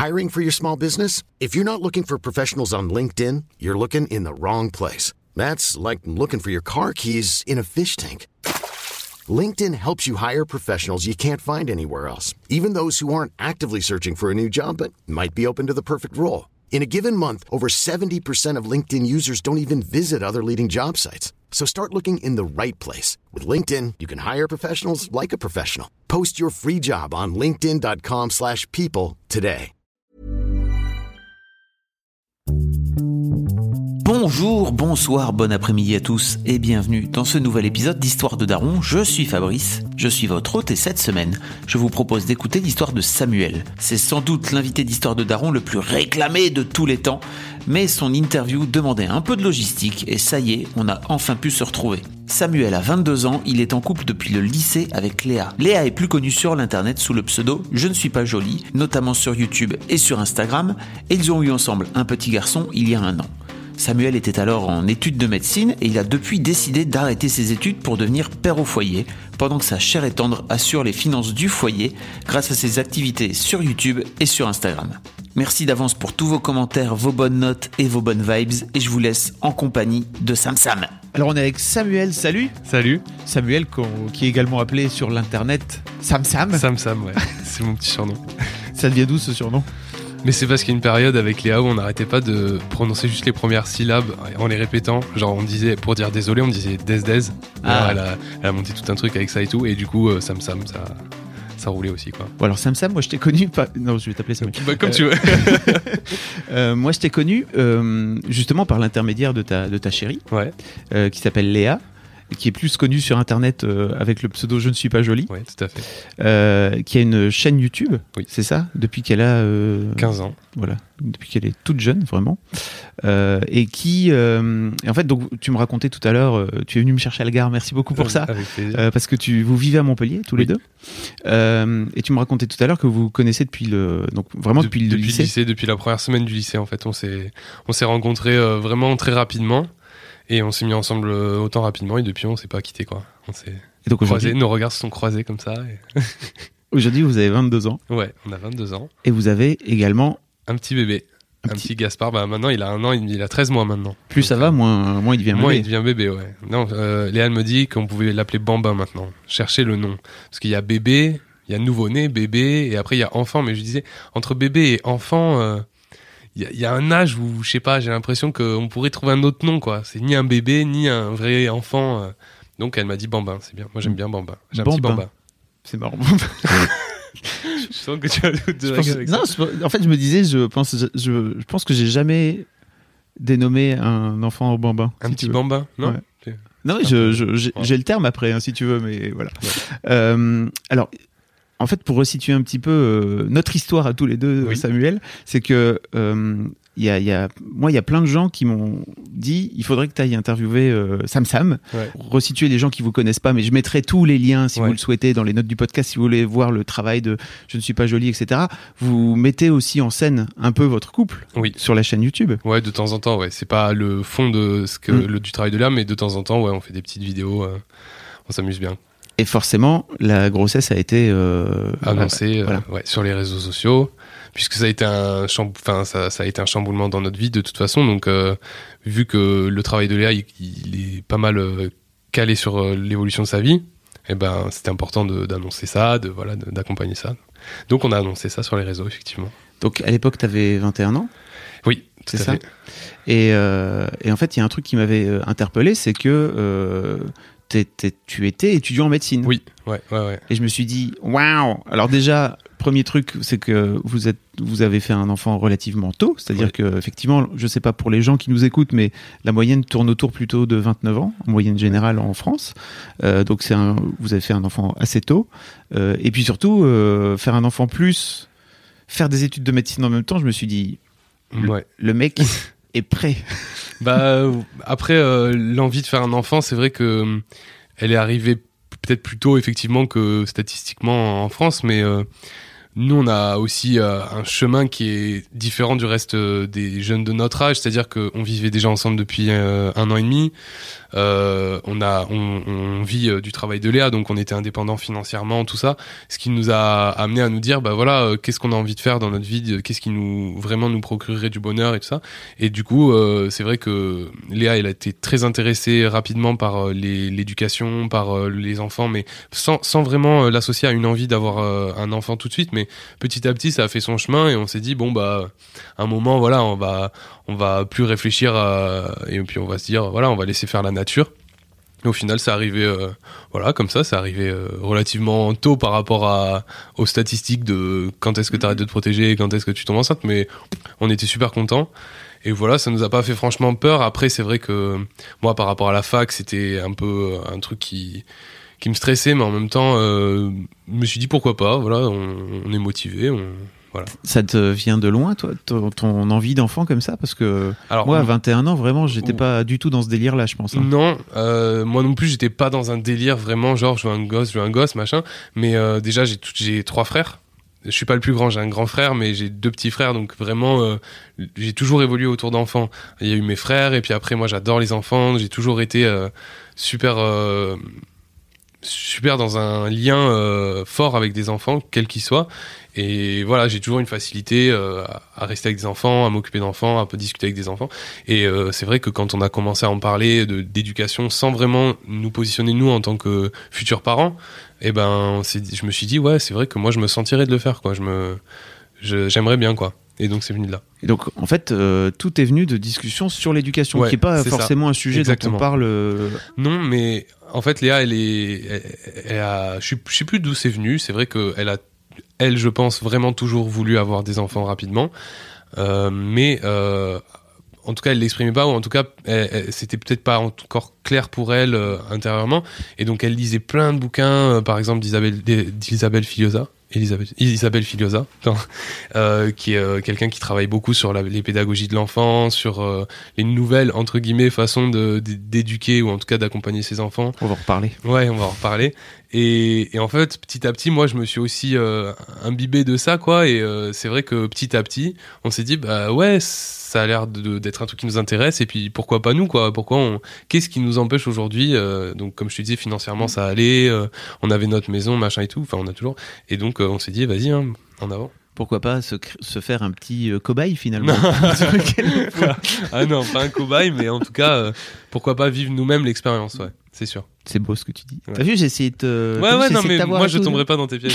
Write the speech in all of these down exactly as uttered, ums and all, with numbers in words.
Hiring for your small business? If you're not looking for professionals on LinkedIn, you're looking in the wrong place. That's like looking for your car keys in a fish tank. LinkedIn helps you hire professionals you can't find anywhere else, even those who aren't actively searching for a new job but might be open to the perfect role. In a given month, over seventy percent of LinkedIn users don't even visit other leading job sites. So start looking in the right place. With LinkedIn, you can hire professionals like a professional. Post your free job on linkedin dot com slash people today. Bonjour, bonsoir, bon après-midi à tous et bienvenue dans ce nouvel épisode d'Histoire de Daron. Je suis Fabrice, je suis votre hôte et cette semaine, je vous propose d'écouter l'histoire de Samuel. C'est sans doute l'invité d'Histoire de Daron le plus réclamé de tous les temps, mais son interview demandait un peu de logistique et ça y est, on a enfin pu se retrouver. Samuel a vingt-deux ans, il est en couple depuis le lycée avec Léa. Léa est plus connue sur l'internet sous le pseudo Je ne suis pas jolie, notamment sur YouTube et sur Instagram, et ils ont eu ensemble un petit garçon il y a un an. Samuel était alors en études de médecine et il a depuis décidé d'arrêter ses études pour devenir père au foyer, pendant que sa chère et tendre assure les finances du foyer grâce à ses activités sur YouTube et sur Instagram. Merci d'avance pour tous vos commentaires, vos bonnes notes et vos bonnes vibes et je vous laisse en compagnie de Sam Sam. Alors on est avec Samuel, salut. Salut. Samuel qui est également appelé sur l'internet Sam Sam. Sam Sam, ouais, c'est mon petit surnom. Ça devient d'où ce surnom ? Mais c'est parce qu'il y a une période avec Léa où on n'arrêtait pas de prononcer juste les premières syllabes en les répétant. Genre on disait, pour dire désolé, on disait des des. Ah. Elle, a, elle a monté tout un truc avec ça et tout. Et du coup, euh, Sam Sam, ça, ça roulait aussi, quoi. Bon alors Sam Sam, moi je t'ai connu... Pas... Non, je vais t'appeler Sam. Bah, comme euh... tu veux. euh, moi je t'ai connu euh, justement par l'intermédiaire de ta, de ta chérie, ouais. euh, qui s'appelle Léa, qui est plus connue sur internet euh, avec le pseudo Je ne suis pas jolie. Oui, tout à fait. Euh, qui a une chaîne YouTube, oui. C'est ça, depuis qu'elle a euh, quinze ans. Voilà, depuis qu'elle est toute jeune, vraiment. Euh, et qui, euh, et en fait, donc tu me racontais tout à l'heure, euh, tu es venu me chercher à la gare, merci beaucoup pour ça, avec plaisir. Euh, parce que tu, vous vivez à Montpellier tous oui. les deux. Euh, et tu me racontais tout à l'heure que vous vous connaissez depuis le, donc vraiment De, depuis le depuis lycée. le lycée, depuis la première semaine du lycée, en fait, on s'est, on s'est rencontrés euh, vraiment très rapidement. Et on s'est mis ensemble autant rapidement et depuis on s'est pas quitté, quoi. On s'est et donc croisés, nos regards se sont croisés comme ça. Et... Aujourd'hui vous avez vingt-deux ans. Ouais, on a vingt-deux ans. Et vous avez également un petit bébé, un, un petit... petit Gaspard. Bah maintenant il a un an, il a treize mois maintenant. Plus donc, ça va, moins, moins il devient moins bébé. il devient bébé, ouais. Non, euh, Léa me dit qu'on pouvait l'appeler Bambin maintenant. Cherchez le nom parce qu'il y a bébé, il y a nouveau-né, bébé et après il y a enfant. Mais je disais entre bébé et enfant. Euh... Il y, y a un âge où, je sais pas, j'ai l'impression qu'on pourrait trouver un autre nom, quoi. C'est ni un bébé, ni un vrai enfant. Donc, elle m'a dit Bambin, c'est bien. Moi, j'aime bien Bambin. J'ai un Bambin. petit Bambin. C'est marrant. Je sens que tu as de pense, avec non, ça. Je, en fait, je me disais, je pense, je, je, je pense que j'ai jamais dénommé un enfant Bambin. Un si petit Bambin, non ouais. Non, mais je, je, j'ai, ouais. j'ai le terme après, hein, si tu veux, mais voilà. Ouais. Euh, alors... En fait, pour resituer un petit peu euh, notre histoire à tous les deux, oui. Samuel, c'est que euh, y a, y a, moi, il y a plein de gens qui m'ont dit il faudrait que tu ailles interviewer euh, Sam Sam. Ouais. Resituer les gens qui vous connaissent pas, mais je mettrai tous les liens si ouais. vous le souhaitez dans les notes du podcast, si vous voulez voir le travail de Je ne suis pas jolie, et cetera. Vous mettez aussi en scène un peu votre couple oui. sur la chaîne YouTube. Ouais, de temps en temps, ouais. C'est pas le fond de ce que, mm. le, du travail de Léa, mais de temps en temps, ouais, on fait des petites vidéos, euh, on s'amuse bien. Et forcément, la grossesse a été euh, annoncée euh, voilà. euh, ouais, sur les réseaux sociaux, puisque ça a été un chamb... enfin, ça, ça a été un chamboulement dans notre vie de toute façon. Donc, euh, vu que le travail de Léa, il, il est pas mal euh, calé sur euh, l'évolution de sa vie, et ben, c'était important de, d'annoncer ça, de voilà, de, d'accompagner ça. Donc, on a annoncé ça sur les réseaux, effectivement. Donc, à l'époque, tu avais vingt et un ans ? Oui, tout c'est à ça. fait. Et, euh, et en fait, il y a un truc qui m'avait interpellé, c'est que euh, t'es, t'es, tu étais étudiant en médecine. Oui, ouais, ouais, ouais. Et je me suis dit, waouh! Alors déjà, premier truc, c'est que vous êtes, vous avez fait un enfant relativement tôt, c'est-à-dire ouais. que effectivement, je sais pas pour les gens qui nous écoutent, mais la moyenne tourne autour plutôt de vingt-neuf ans, en moyenne générale en France. Euh, donc c'est un, vous avez fait un enfant assez tôt. Euh, et puis surtout, euh, faire un enfant plus, faire des études de médecine en même temps, je me suis dit, ouais. le, le mec est prêt. Bah après euh, l'envie de faire un enfant, c'est vrai que euh, elle est arrivée peut-être plus tôt effectivement que statistiquement en France, mais euh, nous, on a aussi euh, un chemin qui est différent du reste euh, des jeunes de notre âge, c'est-à-dire qu'on vivait déjà ensemble depuis euh, un an et demi. Euh, on a, on, on vit euh, du travail de Léa, donc on était indépendant financièrement, tout ça, ce qui nous a amené à nous dire, bah voilà, euh, qu'est-ce qu'on a envie de faire dans notre vie, qu'est-ce qui nous vraiment nous procurerait du bonheur et tout ça. Et du coup, euh, c'est vrai que Léa, elle a été très intéressée rapidement par euh, les, l'éducation, par euh, les enfants, mais sans, sans vraiment euh, l'associer à une envie d'avoir euh, un enfant tout de suite. Mais petit à petit, ça a fait son chemin et on s'est dit, bon bah, à un moment, voilà, on va, on va plus réfléchir à, et puis on va se dire, voilà, on va laisser faire la nature. Et au final, c'est arrivé, euh, voilà, comme ça, c'est arrivé euh, relativement tôt par rapport à, aux statistiques de quand est-ce que tu arrêtes de te protéger, quand est-ce que tu tombes enceinte, mais on était super contents. Et voilà, ça nous a pas fait franchement peur. Après, c'est vrai que moi, par rapport à la fac, c'était un peu un truc qui, qui me stressait, mais en même temps, euh, je me suis dit pourquoi pas, voilà, on, on est motivé, on... Voilà. Ça te vient de loin, toi, ton, ton envie d'enfant comme ça? Parce que Alors, moi, à on... vingt et un ans, vraiment, j'étais Ouh. pas du tout dans ce délire-là, je pense. Hein. Non, euh, moi non plus, j'étais pas dans un délire vraiment, genre, je veux un gosse, je veux un gosse, machin. Mais euh, déjà, j'ai, tout, j'ai trois frères. Je suis pas le plus grand, j'ai un grand frère, mais j'ai deux petits frères, donc vraiment, euh, j'ai toujours évolué autour d'enfants. Il y a eu mes frères, et puis après, moi, j'adore les enfants. J'ai toujours été euh, super... Euh, super dans un lien euh, fort avec des enfants, quels qu'ils soient. Et voilà, j'ai toujours une facilité euh, à rester avec des enfants, à m'occuper d'enfants, à peu discuter avec des enfants. Et euh, c'est vrai que quand on a commencé à en parler de, d'éducation sans vraiment nous positionner nous en tant que futurs parents, eh ben, on s'est dit, je me suis dit, ouais, c'est vrai que moi, je me sentirais de le faire, quoi. Je me, je, j'aimerais bien, quoi. Et donc, c'est venu de là. Et donc, en fait, euh, tout est venu de discussions sur l'éducation, Ouais, qui n'est pas c'est forcément ça. un sujet Exactement. dont on parle. Euh... Non, mais en fait, Léa, elle est, elle, elle a, je sais, je sais plus d'où c'est venu. C'est vrai qu'elle a, elle, je pense, vraiment toujours voulu avoir des enfants rapidement. Euh, mais, euh, en tout cas, elle l'exprimait pas, ou en tout cas, elle, elle, c'était peut-être pas encore clair pour elle euh, intérieurement. Et donc, elle lisait plein de bouquins, euh, par exemple d'Isabelle, d'Isabelle Filiosa. Elisabeth, Isabelle Filiosa, euh, qui est euh, quelqu'un qui travaille beaucoup sur la, les pédagogies de l'enfant, sur euh, les nouvelles, entre guillemets, façons de, de, d'éduquer ou en tout cas d'accompagner ses enfants. On va en reparler. Ouais, on va en reparler. Et, et en fait, petit à petit, moi, je me suis aussi euh, imbibé de ça, quoi. Et euh, c'est vrai que petit à petit, on s'est dit, bah ouais, ça a l'air de, d'être un truc qui nous intéresse. Et puis, pourquoi pas nous, quoi? Pourquoi on... Qu'est-ce qui nous empêche aujourd'hui euh, Donc, comme je te disais, financièrement, ça allait. Euh, on avait notre maison, machin et tout. Enfin, on a toujours. Et donc, euh, on s'est dit, vas-y, hein, en avant. Pourquoi pas se, se faire un petit euh, cobaye finalement? Ah non, pas un cobaye, mais en tout cas, euh, pourquoi pas vivre nous-mêmes l'expérience, ouais, c'est sûr. C'est beau ce que tu dis. Ouais. T'as vu, j'ai essayé de te. Ouais, ouais, non, mais moi je tout, tomberai pas dans tes pièges.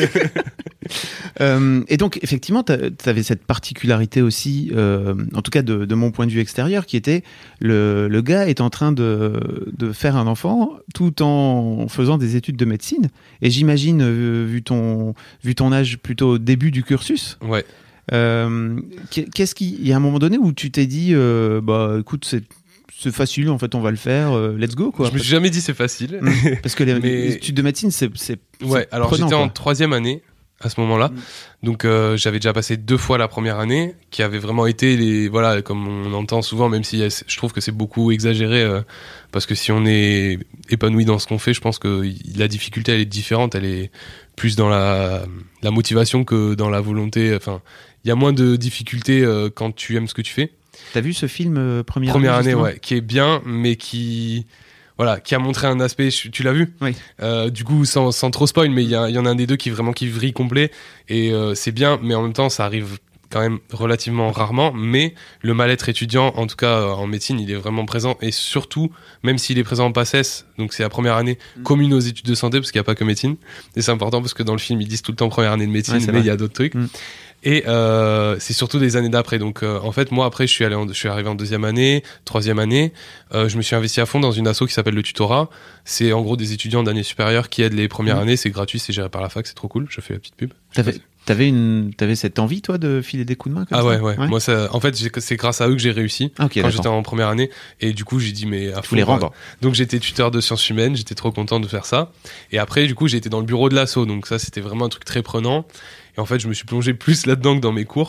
euh, et donc, effectivement, t'avais cette particularité aussi, euh, en tout cas de, de mon point de vue extérieur, qui était le, le gars est en train de, de faire un enfant tout en faisant des études de médecine. Et j'imagine, euh, vu, ton, vu ton âge plutôt au début du cursus. Ouais. Euh, qu'est-ce qu'il il y a un moment donné où tu t'es dit, euh, bah écoute, c'est. C'est facile, en fait, on va le faire, euh, let's go, quoi. Je me suis jamais dit c'est facile. Mmh. Parce que les, mais... les études de médecine, c'est, c'est, ouais, c'est alors prenant, j'étais quoi. en troisième année à ce moment-là. Mmh. Donc euh, j'avais déjà passé deux fois la première année, qui avait vraiment été, les, voilà, comme on entend souvent, même si je trouve que c'est beaucoup exagéré, euh, parce que si on est épanoui dans ce qu'on fait, je pense que la difficulté, elle est différente, elle est plus dans la, la motivation que dans la volonté. Enfin, il y a moins de difficultés euh, quand tu aimes ce que tu fais. T'as vu ce film euh, première, première année, année, ouais, qui est bien, mais qui, voilà, qui a montré un aspect. Tu l'as vu? Oui. Euh, du coup, sans, sans trop spoil, mais il y, y en a un des deux qui vraiment qui vrille complet et euh, c'est bien, mais en même temps, ça arrive quand même relativement rarement. Mais le mal-être étudiant, en tout cas en médecine, il est vraiment présent et surtout, même s'il est présent en PACES, donc c'est la première année mmh. commune aux études de santé, parce qu'il n'y a pas que médecine. Et c'est important parce que dans le film, ils disent tout le temps première année de médecine, ouais, mais il y a d'autres trucs. Mmh. Et euh, c'est surtout des années d'après. Donc euh, en fait, moi après, je suis allé, en, je suis arrivé en deuxième année, troisième année. Euh, je me suis investi à fond dans une asso qui s'appelle le Tutorat. C'est en gros des étudiants d'année supérieure qui aident les premières mmh. années. C'est gratuit, c'est géré par la fac, c'est trop cool. Je fais la petite pub. T'avais, t'avais une, t'avais cette envie toi de filer des coups de main comme ah ça ouais, ouais, ouais. Moi, ça, en fait, j'ai, c'est grâce à eux que j'ai réussi okay, quand d'accord. j'étais en première année. Et du coup, j'ai dit mais à fond. Les rendre. Donc j'étais tuteur de sciences humaines. J'étais trop content de faire ça. Et après, du coup, j'ai été dans le bureau de l'asso. Donc ça, c'était vraiment un truc très prenant. Et en fait, je me suis plongé plus là-dedans que dans mes cours.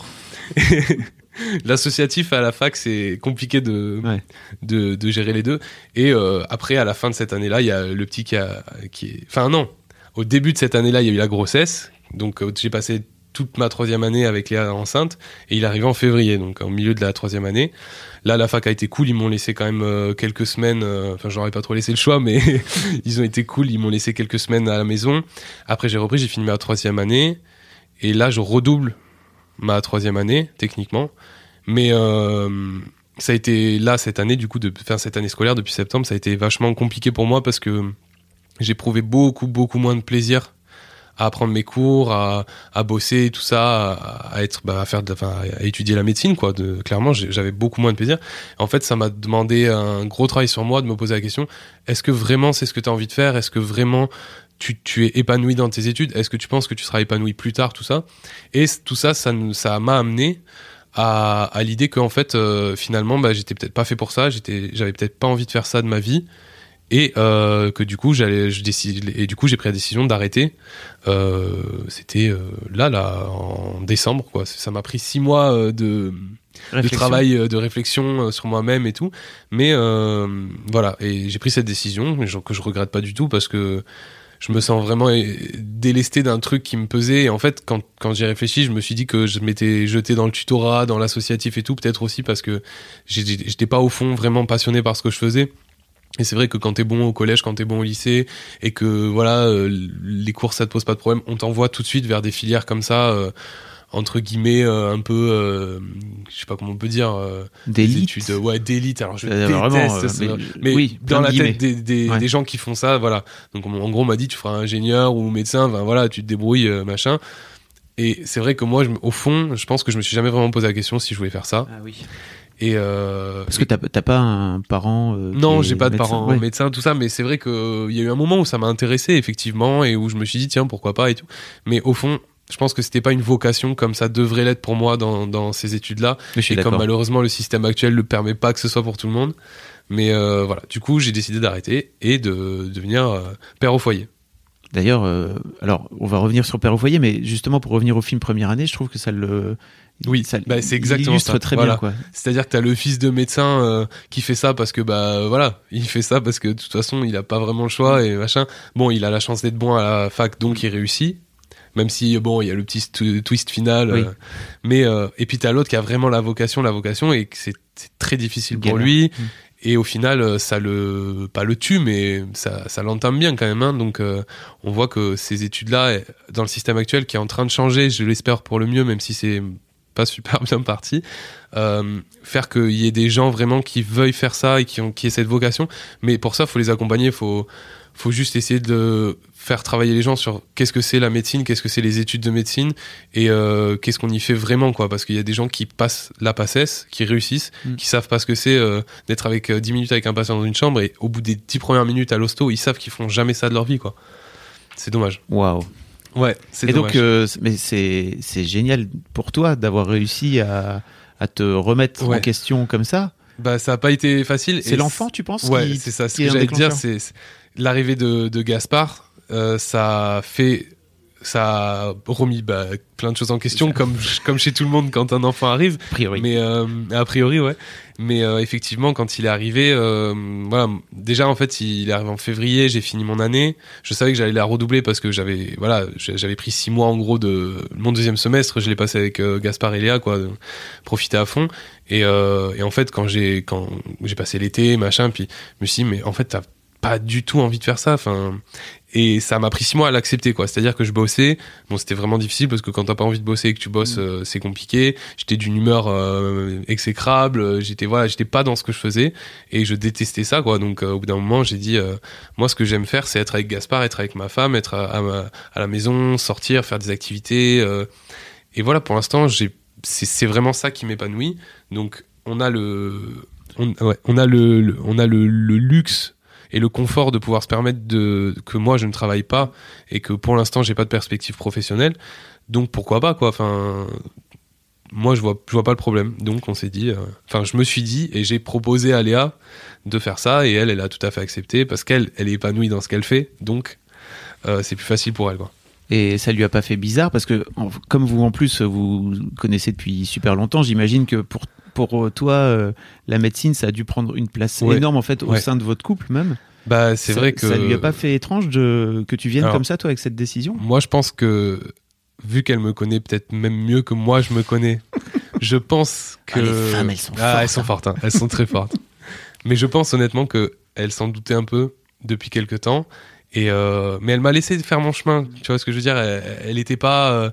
L'associatif à la fac, c'est compliqué de, ouais. de, de gérer les deux. Et euh, après, à la fin de cette année-là, il y a le petit qui a... Qui est... Enfin non, au début de cette année-là, il y a eu la grossesse. Donc euh, j'ai passé toute ma troisième année avec Léa enceinte, et il est arrivé en février, donc au milieu de la troisième année. Là, la fac a été cool, ils m'ont laissé quand même euh, quelques semaines, euh, enfin j'aurais pas trop laissé le choix, mais ils ont été cool, ils m'ont laissé quelques semaines à la maison. Après j'ai repris, j'ai fini ma troisième année, et là je redouble ma troisième année, techniquement. Mais euh, ça a été, là, cette année, du coup, de, enfin, cette année scolaire, depuis septembre, ça a été vachement compliqué pour moi parce que j'ai éprouvé beaucoup, beaucoup moins de plaisir à apprendre mes cours, à, à bosser et tout ça, à, à être, bah, à faire, de, enfin, à étudier la médecine, quoi. De, clairement, j'avais beaucoup moins de plaisir. En fait, ça m'a demandé un gros travail sur moi de me poser la question, est-ce que vraiment c'est ce que tu as envie de faire? Est-ce que vraiment tu, tu es épanoui dans tes études? Est-ce que tu penses que tu seras épanoui plus tard, tout ça? Et tout ça, ça, ça m'a amené à, à l'idée qu'en fait, euh, finalement, bah, j'étais peut-être pas fait pour ça, j'étais, j'avais peut-être pas envie de faire ça de ma vie. Et euh, que du coup j'allais je décide et du coup j'ai pris la décision d'arrêter. Euh, c'était euh, là là en décembre, quoi. Ça m'a pris six mois euh, de de travail, euh, de réflexion euh, sur moi-même et tout, mais euh, voilà, et j'ai pris cette décision que je regrette pas du tout parce que je me sens vraiment délesté d'un truc qui me pesait. Et en fait, quand quand j'y réfléchi, je me suis dit que je m'étais jeté dans le tutorat, dans l'associatif et tout, peut-être aussi parce que j'étais pas au fond vraiment passionné par ce que je faisais. Et c'est vrai que quand t'es bon au collège, quand t'es bon au lycée, et que voilà, euh, les cours ça te pose pas de problème, on t'envoie tout de suite vers des filières comme ça, euh, entre guillemets, euh, un peu, euh, je sais pas comment on peut dire, euh, d'élite. Des études, ouais, d'élite. Alors je euh, déteste, vraiment, euh, ça, mais, mais oui, dans la guillemets. tête des, des, ouais. des gens qui font ça, voilà. Donc en gros, on m'a dit, tu feras ingénieur ou médecin, ben voilà, tu te débrouilles, euh, machin. Et c'est vrai que moi, je, au fond, je pense que je me suis jamais vraiment posé la question si je voulais faire ça. Ah oui. Et euh, Parce que t'as, t'as pas un parent euh, non, qui j'ai est pas de médecin. parents Ouais. médecins, tout ça, mais c'est vrai que il y a eu un moment où ça m'a intéressé effectivement et où je me suis dit tiens pourquoi pas et tout. Mais au fond, je pense que c'était pas une vocation comme ça devrait l'être pour moi dans dans ces études-là. Je suis et d'accord. comme malheureusement le système actuel ne permet pas que ce soit pour tout le monde. Mais euh, voilà, du coup j'ai décidé d'arrêter et de devenir euh, père au foyer. D'ailleurs, euh, alors on va revenir sur Père au foyer, mais justement pour revenir au film Première année, je trouve que ça le, oui, ça bah, c'est exactement illustre ça. très Voilà. bien, quoi. C'est-à-dire que t'as le fils de médecin euh, qui fait ça parce que bah voilà, il fait ça parce que de toute façon il a pas vraiment le choix et machin. Bon, il a la chance d'être bon à la fac, donc il réussit. Même si bon, il y a le petit st- twist final, oui. euh, mais euh, et puis t'as l'autre qui a vraiment la vocation, la vocation et que c'est, c'est très difficile pour Galère. lui. Mmh. Et au final, ça le, pas le tue, mais ça, ça l'entame bien quand même. Hein. Donc, euh, on voit que ces études-là, dans le système actuel, qui est en train de changer, je l'espère pour le mieux, même si c'est pas super bien parti, euh, faire qu'il y ait des gens vraiment qui veuillent faire ça et qui ont, qui aient cette vocation. Mais pour ça, faut les accompagner, faut, faut juste essayer de faire travailler les gens sur qu'est-ce que c'est la médecine, qu'est-ce que c'est les études de médecine et euh, qu'est-ce qu'on y fait vraiment, quoi. Parce qu'il y a des gens qui passent la PACES, qui réussissent, mmh. qui savent pas ce que c'est euh, d'être avec euh, dix minutes avec un patient dans une chambre et au bout des dix premières minutes à l'hosto, ils savent qu'ils feront jamais ça de leur vie, quoi. C'est dommage. Waouh. Ouais, c'est et dommage. donc, euh, mais c'est, c'est génial pour toi d'avoir réussi à, à te remettre ouais. en question comme ça. Bah, ça a pas été facile. C'est et l'enfant, c'est... tu penses? Ouais, qui, c'est ça. Ce que j'allais te dire, c'est, c'est l'arrivée de, de Gaspard. Euh, ça a fait, ça a remis bah, plein de choses en question, comme comme chez tout le monde quand un enfant arrive. A priori. Mais euh, a priori, ouais. Mais euh, effectivement, quand il est arrivé, euh, voilà, déjà en fait, il est arrivé en février. J'ai fini mon année. Je savais que j'allais la redoubler parce que j'avais, voilà, j'avais pris six mois en gros de mon deuxième semestre. Je l'ai passé avec euh, Gaspard et Léa, quoi, de profiter à fond. Et, euh, et en fait, quand j'ai quand j'ai passé l'été, machin, puis je me suis dit, mais en fait, t'as pas du tout envie de faire ça, enfin, et ça m'a pris six mois à l'accepter, quoi. C'est-à-dire que je bossais, bon, c'était vraiment difficile parce que quand t'as pas envie de bosser et que tu bosses, euh, c'est compliqué. J'étais d'une humeur euh, exécrable, j'étais voilà, j'étais pas dans ce que je faisais et je détestais ça, quoi. Donc euh, au bout d'un moment, j'ai dit, euh, moi, ce que j'aime faire, c'est être avec Gaspard, être avec ma femme, être à, à, ma, à la maison, sortir, faire des activités, euh, et voilà. Pour l'instant, j'ai, c'est, c'est vraiment ça qui m'épanouit. Donc on a le, on, ouais, on a le, le on a le, le luxe et le confort de pouvoir se permettre de que moi je ne travaille pas et que pour l'instant j'ai pas de perspective professionnelle, donc pourquoi pas, quoi. Enfin, moi je vois je vois pas le problème, donc on s'est dit, enfin euh, je me suis dit et j'ai proposé à Léa de faire ça et elle elle a tout à fait accepté parce qu'elle elle est épanouie dans ce qu'elle fait, donc euh, c'est plus facile pour elle, quoi. Et ça lui a pas fait bizarre parce que en, comme vous en plus vous connaissez depuis super longtemps, j'imagine que pour pour toi euh, la médecine ça a dû prendre une place ouais. énorme en fait au ouais. sein de votre couple même. Bah c'est ça, vrai que ça lui a pas fait étrange de que tu viennes Alors, comme ça toi avec cette décision? Moi je pense que vu qu'elle me connaît peut-être même mieux que moi je me connais, je pense que... Ah, les femmes, elles sont ah, fortes. elles sont fortes, hein. Elles sont très fortes. Mais je pense honnêtement qu'elle s'en doutait un peu depuis quelques temps. Et euh, mais elle m'a laissé faire mon chemin. Tu vois ce que je veux dire ? Elle n'était pas... Euh,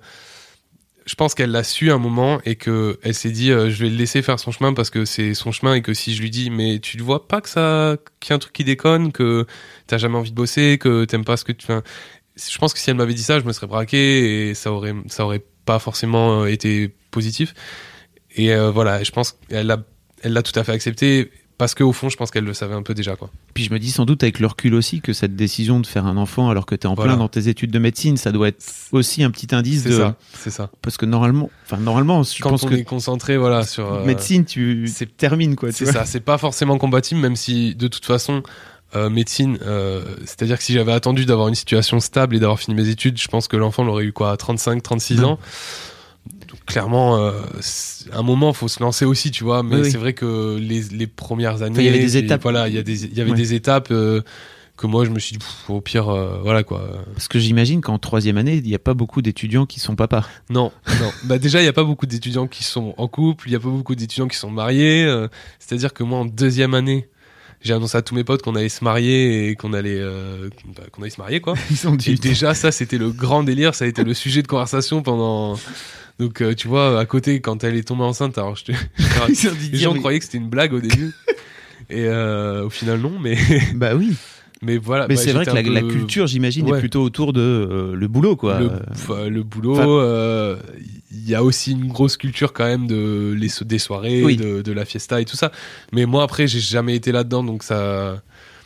je pense qu'elle l'a su un moment et qu'elle s'est dit euh, je vais le laisser faire son chemin parce que c'est son chemin et que si je lui dis mais tu ne vois pas que ça, qu'il y a un truc qui déconne, que tu n'as jamais envie de bosser, que tu n'aimes pas ce que tu fais... Je pense que si elle m'avait dit ça, je me serais braqué et ça aurait, ça aurait pas forcément été positif. Et euh, voilà, je pense qu'elle l'a, elle l'a tout à fait accepté parce qu'au fond, je pense qu'elle le savait un peu déjà, quoi. Puis je me dis sans doute avec le recul aussi que cette décision de faire un enfant alors que t'es en Voilà. plein dans tes études de médecine, ça doit être aussi un petit indice C'est de. ça, c'est ça. Parce que normalement, enfin normalement, je Quand pense on que est concentré, voilà, sur euh, médecine, tu c'est- termines quoi. Tu c'est vois. ça, c'est pas forcément compatible, même si de toute façon, euh, médecine, euh, c'est-à-dire que si j'avais attendu d'avoir une situation stable et d'avoir fini mes études, je pense que l'enfant l'aurait eu quoi, à trente-cinq, trente-six Ouais. ans. Donc, clairement, euh, c'est- à un moment, faut se lancer aussi, tu vois. Mais Oui, oui. c'est vrai que les, les premières années, Enfin, il y avait des puis étapes. Voilà, il y a des, il y avait Ouais. des étapes euh, que moi, je me suis dit, pff, au pire, euh, voilà quoi. Parce que j'imagine qu'en troisième année, il n'y a pas beaucoup d'étudiants qui sont papas. Non, non. Bah déjà, il y a pas beaucoup d'étudiants qui sont en couple, il y a pas beaucoup d'étudiants qui sont mariés. euh, C'est-à-dire que moi, en deuxième année, j'ai annoncé à tous mes potes qu'on allait se marier et qu'on allait, euh, bah, qu'on allait se marier, quoi. Ils ont Et dû. déjà, ça, c'était le grand délire. Ça a été le sujet de conversation pendant. Donc, euh, tu vois, à côté, quand elle est tombée enceinte, alors je te... Ils ont dû les dire, gens mais- croyaient que c'était une blague au début. Et euh, au final, non. Mais, Bah oui. mais voilà. Mais bah, c'est vrai que j'étais la, un la peu- culture, j'imagine, Ouais. est plutôt autour de euh, le boulot quoi. Le, Euh, enfin, le boulot, Enfin- euh, il y a aussi une grosse culture quand même de les, so- des soirées, Oui. de, de la fiesta et tout ça. Mais moi, après, j'ai jamais été là-dedans, donc ça.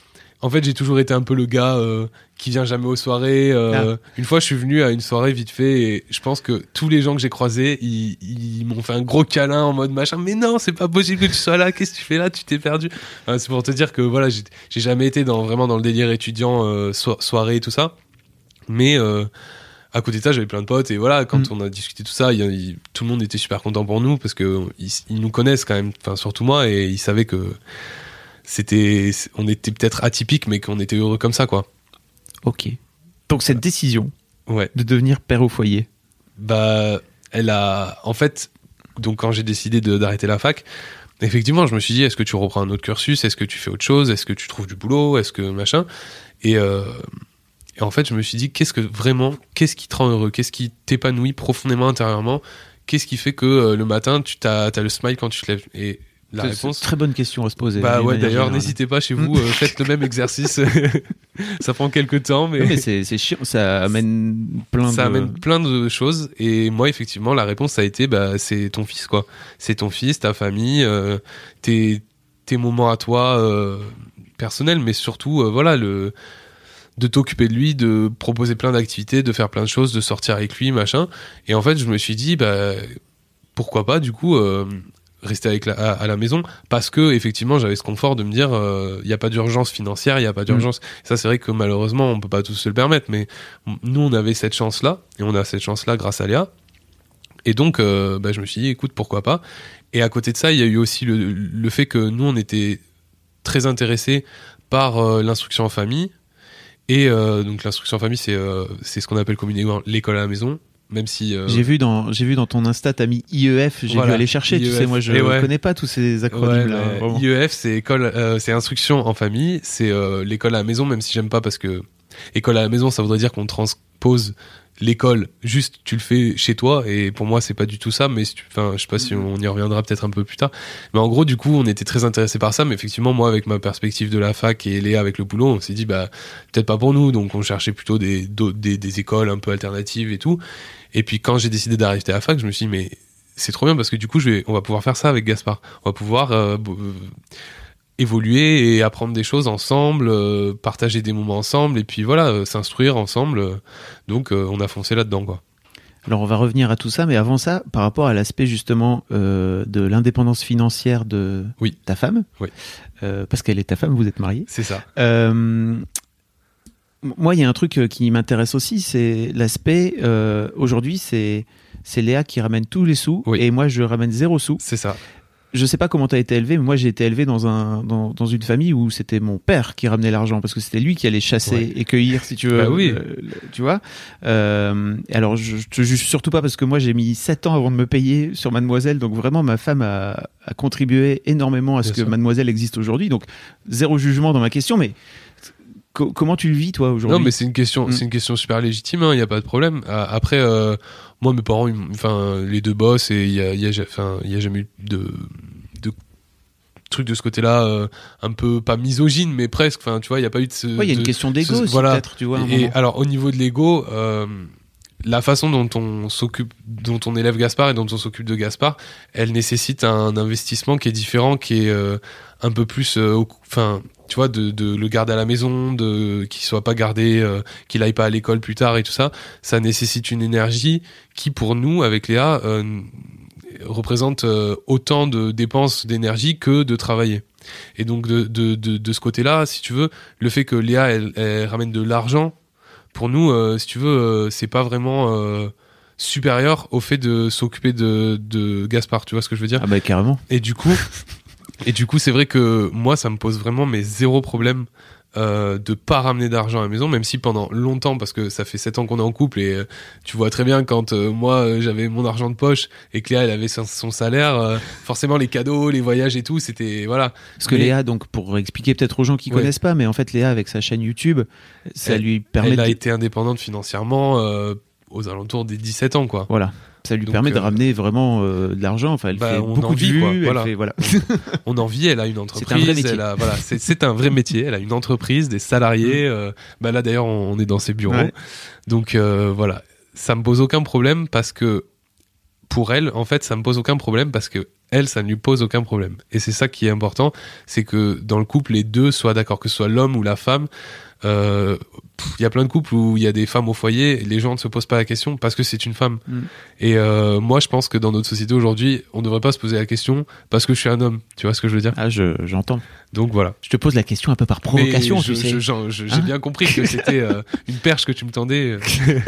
En fait, j'ai toujours été un peu le gars euh, qui vient jamais aux soirées. euh, Une fois, je suis venu à une soirée vite fait et je pense que tous les gens que j'ai croisés, ils, ils m'ont fait un gros câlin en mode machin. Mais non, c'est pas possible que tu sois là. Qu'est-ce que tu fais là ? Tu t'es perdu. Enfin, c'est pour te dire que voilà, j'ai, j'ai jamais été dans vraiment dans le délire étudiant, euh, so- soirée et tout ça. Mais euh, à côté de ça, j'avais plein de potes et voilà, quand Mm. on a discuté tout ça, il y a- il- tout le monde était super content pour nous parce que ils, ils nous connaissent quand même, enfin surtout moi, et ils savaient que c'était, on était peut-être atypique, mais qu'on était heureux comme ça, quoi. Ok. Donc cette décision Ouais. de devenir père au foyer. Bah, elle a, en fait, donc quand j'ai décidé de- d'arrêter la fac, effectivement, je me suis dit, est-ce que tu reprends un autre cursus ? Est-ce que tu fais autre chose ? Est-ce que tu trouves du boulot ? Est-ce que machin ? Et, euh, et en fait, je me suis dit, qu'est-ce que vraiment, qu'est-ce qui te rend heureux ? Qu'est-ce qui t'épanouit profondément intérieurement ? Qu'est-ce qui fait que euh, le matin, tu t'as, t'as le smile quand tu te lèves ? Et la C'est- réponse. c'est une très bonne question à se poser. Bah d'une ouais, manière d'ailleurs, générale. n'hésitez pas chez vous, euh, faites le même exercice. Ça prend quelques temps, mais, Non, mais c'est c'est chiant, ça amène plein ça de. amène plein de choses. Et moi, effectivement, la réponse, ça a été, bah, c'est ton fils, quoi. C'est ton fils, ta famille, euh, tes, tes moments à toi euh, personnels, mais surtout, euh, voilà, le, de t'occuper de lui, de proposer plein d'activités, de faire plein de choses, de sortir avec lui, machin. Et en fait, je me suis dit, bah, pourquoi pas, du coup, euh, rester avec la, à, à la maison, parce que effectivement j'avais ce confort de me dire il euh, n'y a pas d'urgence financière, il n'y a pas d'urgence. Mmh. Ça, c'est vrai que malheureusement on peut pas tous se le permettre, mais nous on avait cette chance là et on a cette chance là grâce à Léa, et donc euh, bah, je me suis dit écoute, pourquoi pas. Et à côté de ça, il y a eu aussi le, le fait que nous on était très intéressés par euh, l'instruction en famille, et euh, donc l'instruction en famille c'est, euh, c'est ce qu'on appelle communément l'école à la maison. Même si euh... j'ai vu dans j'ai vu dans ton Insta t'as mis I E F, j'ai voilà, dû aller chercher. I E F. Tu sais, moi je ne ouais. connais pas tous ces acronymes là. Ouais, I E F c'est école, euh, c'est instruction en famille, c'est euh, l'école à la maison. Même si j'aime pas, parce que école à la maison, ça voudrait dire qu'on transpose l'école, juste tu le fais chez toi, et pour moi c'est pas du tout ça. Mais enfin, je sais pas si on y reviendra peut-être un peu plus tard. Mais en gros, du coup, on était très intéressés par ça. Mais effectivement, moi, avec ma perspective de la fac et Léa avec le boulot, on s'est dit bah peut-être pas pour nous. Donc on cherchait plutôt des des, des écoles un peu alternatives et tout. Et puis quand j'ai décidé d'arrêter à la fac, je me suis dit mais c'est trop bien, parce que du coup je vais, on va pouvoir faire ça avec Gaspard. On va pouvoir euh, euh, évoluer et apprendre des choses ensemble, euh, partager des moments ensemble, et puis voilà, euh, s'instruire ensemble. Donc euh, on a foncé là-dedans, quoi. Alors on va revenir à tout ça, mais avant ça, par rapport à l'aspect justement euh, de l'indépendance financière de oui. ta femme, oui. euh, parce qu'elle est ta femme, vous êtes mariés. C'est ça. Euh, moi, il y a un truc qui m'intéresse aussi, c'est l'aspect, euh, aujourd'hui, c'est, c'est Léa qui ramène tous les sous, oui. et moi, je ramène zéro sous. C'est ça. je sais pas comment t'as été élevé, mais moi j'ai été élevé dans un dans, dans une famille où c'était mon père qui ramenait l'argent parce que c'était lui qui allait chasser ouais. et cueillir, si tu veux. Bah oui. Euh, tu vois. Euh, alors je, je te juge surtout pas parce que moi j'ai mis sept ans avant de me payer sur Mademoiselle, donc vraiment ma femme a, a contribué énormément à ce Bien que sûr. Mademoiselle existe aujourd'hui. Donc zéro jugement dans ma question, mais co- comment tu le vis toi aujourd'hui ? Non, mais c'est une question, mmh. c'est une question super légitime. Il hein, y a pas de problème. Après. Euh... Moi, mes parents, enfin, les deux bossent et il y a, y a, enfin, il y a jamais eu de, de truc de ce côté-là, euh, un peu pas misogyne, mais presque. Enfin, tu vois, il y a pas eu de. Oui, il y a une question d'ego ce, aussi, voilà. peut-être, tu vois. Un et moment. Alors, au niveau de l'ego, euh, la façon dont on s'occupe, dont on élève Gaspard et dont on s'occupe de Gaspard, elle nécessite un investissement qui est différent, qui est euh, un peu plus, enfin. Euh, tu vois, de, de le garder à la maison, de qu'il soit pas gardé, euh, qu'il aille pas à l'école plus tard et tout ça, ça nécessite une énergie qui, pour nous, avec Léa, euh, représente euh, autant de dépenses d'énergie que de travailler. Et donc, de, de, de, de ce côté-là, si tu veux, le fait que Léa, elle, elle ramène de l'argent, pour nous, euh, si tu veux, euh, c'est pas vraiment euh, supérieur au fait de s'occuper de, de Gaspard, tu vois ce que je veux dire ? Ah bah carrément. Et du coup... Et du coup, c'est vrai que moi, ça me pose vraiment mais zéro problème euh, de pas ramener d'argent à la maison, même si pendant longtemps, parce que ça fait sept ans qu'on est en couple et euh, tu vois très bien quand euh, moi euh, j'avais mon argent de poche et que Léa elle avait son, son salaire, euh, forcément les cadeaux, les voyages et tout, c'était voilà. Parce que mais... Léa, donc pour expliquer peut-être aux gens qui ouais. connaissent pas, mais en fait Léa avec sa chaîne YouTube, ça elle, lui permet. Elle de... a été indépendante financièrement euh, aux alentours des dix-sept ans quoi. Voilà. Ça lui Donc, permet euh, de ramener vraiment euh, de l'argent. Enfin, elle bah, fait on beaucoup en vit, de vues. quoi. Elle Voilà. fait, voilà. On en vit. Elle a une entreprise. C'est un vrai métier. Elle a, voilà, c'est, c'est un vrai métier. Elle a une entreprise, des salariés. Mmh. Euh, bah là, d'ailleurs, on, on est dans ses bureaux. Ouais. Donc euh, voilà, ça me pose aucun problème parce que pour elle, en fait, ça me pose aucun problème parce que elle, ça ne lui pose aucun problème. Et c'est ça qui est important, c'est que dans le couple, les deux soient d'accord, que ce soit l'homme ou la femme. Il euh, y a plein de couples où il y a des femmes au foyer, et les gens ne se posent pas la question parce que c'est une femme. Mm. Et euh, moi, je pense que dans notre société aujourd'hui, on ne devrait pas se poser la question parce que je suis un homme. Tu vois ce que je veux dire ? Ah, je, j'entends. Donc voilà. Je te pose la question un peu par provocation. Mais je, tu sais. je, je, je, j'ai hein bien compris que c'était euh, une perche que tu me tendais.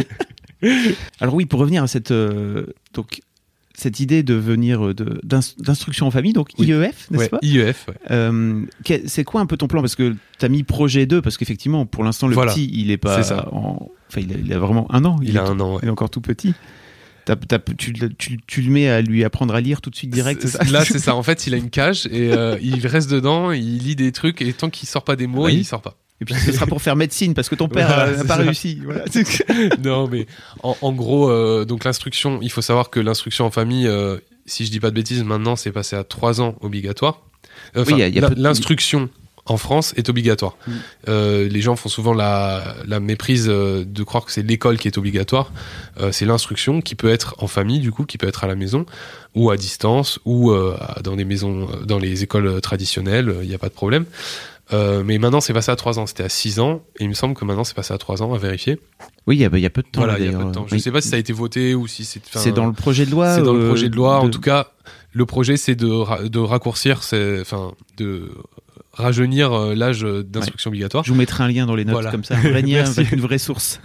Alors oui, pour revenir à cette euh, donc. Cette idée de venir de, d'instruction en famille, donc oui. I E F, n'est-ce ouais, pas ? I E F, ouais. Euh, c'est quoi un peu ton plan ? Parce que tu as mis projet deux, parce qu'effectivement, pour l'instant, le voilà. petit, il est pas. C'est ça. En... Enfin, il a, il a vraiment un an. Il, il a est un tout, an, ouais. Il est encore tout petit. T'as, t'as, tu, tu, tu le mets à lui apprendre à lire tout de suite direct, c'est ça ? Là, c'est ça. En fait, il a une cage et euh, il reste dedans, il lit des trucs et tant qu'il sort pas des mots, oui. il sort pas. Et puis ce sera pour faire médecine parce que ton père voilà, n'a pas ça. réussi. Voilà. Non, mais en, en gros, euh, donc l'instruction, il faut savoir que l'instruction en famille, euh, si je dis pas de bêtises, maintenant c'est passé à trois ans obligatoire. Enfin, oui, y a, y a l'instruction en France est obligatoire. Mmh. Euh, les gens font souvent la, la méprise de croire que c'est l'école qui est obligatoire. Euh, c'est l'instruction qui peut être en famille, du coup, qui peut être à la maison ou à distance ou euh, dans des maisons, dans les écoles traditionnelles. Il n'y a pas de problème. Euh, mais maintenant c'est passé à trois ans, c'était à six ans et il me semble que maintenant c'est passé à trois ans, à vérifier. Oui, il y a, y a peu de temps. Voilà, il y a peu de temps. Je ne oui. sais pas si ça a été voté ou si c'est. C'est dans le projet de loi. C'est dans le projet de loi. Euh, de... En tout cas, le projet c'est de, ra- de raccourcir, c'est, enfin, de rajeunir l'âge d'instruction ouais. obligatoire. Je vous mettrai un lien dans les notes voilà. Comme ça, un vrai lien avec une vraie source.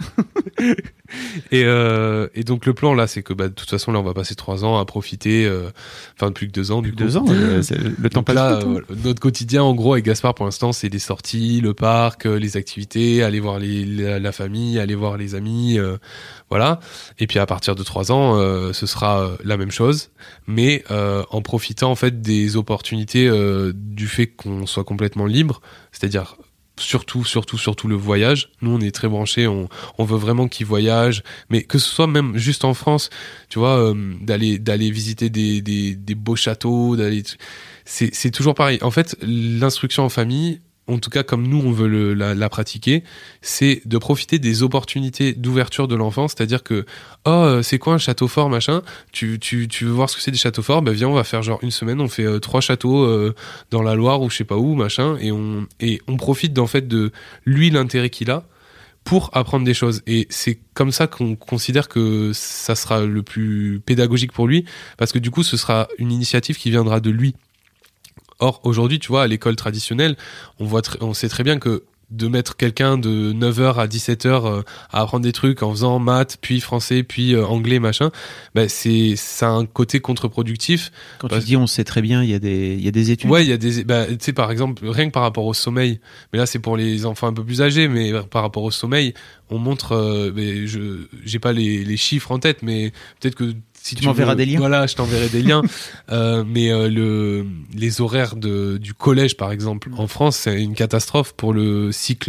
et, euh, et donc le plan là, c'est que bah, de toute façon là, on va passer trois ans à profiter, euh, enfin plus que deux ans du plus coup. Deux ans, euh, c'est, le temps donc passe là, vite. Euh, notre quotidien en gros avec Gaspard pour l'instant, c'est les sorties, le parc, les activités, aller voir les, la, la famille, aller voir les amis, euh, voilà. Et puis à partir de trois ans, euh, ce sera la même chose, mais euh, en profitant en fait des opportunités euh, du fait qu'on soit complètement libre, c'est-à-dire surtout, surtout, surtout le voyage. Nous, on est très branchés, on, on veut vraiment qu'ils voyagent, mais que ce soit même juste en France, tu vois, euh, d'aller, d'aller visiter des, des, des beaux châteaux, d'aller, c'est, c'est toujours pareil. En fait, l'instruction en famille, en tout cas comme nous on veut le, la, la pratiquer, c'est de profiter des opportunités d'ouverture de l'enfant, c'est-à-dire que oh c'est quoi un château fort machin, tu tu tu veux voir ce que c'est des châteaux forts, ben viens on va faire genre une semaine, on fait euh, trois châteaux euh, dans la Loire ou je sais pas où machin, et on et on profite en fait de lui l'intérêt qu'il a pour apprendre des choses, et c'est comme ça qu'on considère que ça sera le plus pédagogique pour lui, parce que du coup ce sera une initiative qui viendra de lui. Or, aujourd'hui, tu vois, à l'école traditionnelle, on voit tr- on sait très bien que de mettre quelqu'un de neuf heures à dix-sept heures euh, à apprendre des trucs en faisant maths, puis français, puis euh, anglais, machin, bah, c'est, ça a un côté contre-productif. Quand Parce... tu dis on sait très bien, il y a des, il y a des études. Ouais, il y a des, bah, tu sais, par exemple, rien que par rapport au sommeil, mais là c'est pour les enfants un peu plus âgés, mais par rapport au sommeil, on montre, euh, mais je, j'ai pas les, les chiffres en tête, mais peut-être que si tu, tu m'enverras veux, des liens. Voilà, je t'enverrai des liens. Euh, mais euh, le, les horaires de, du collège, par exemple, en France, c'est une catastrophe pour le cycle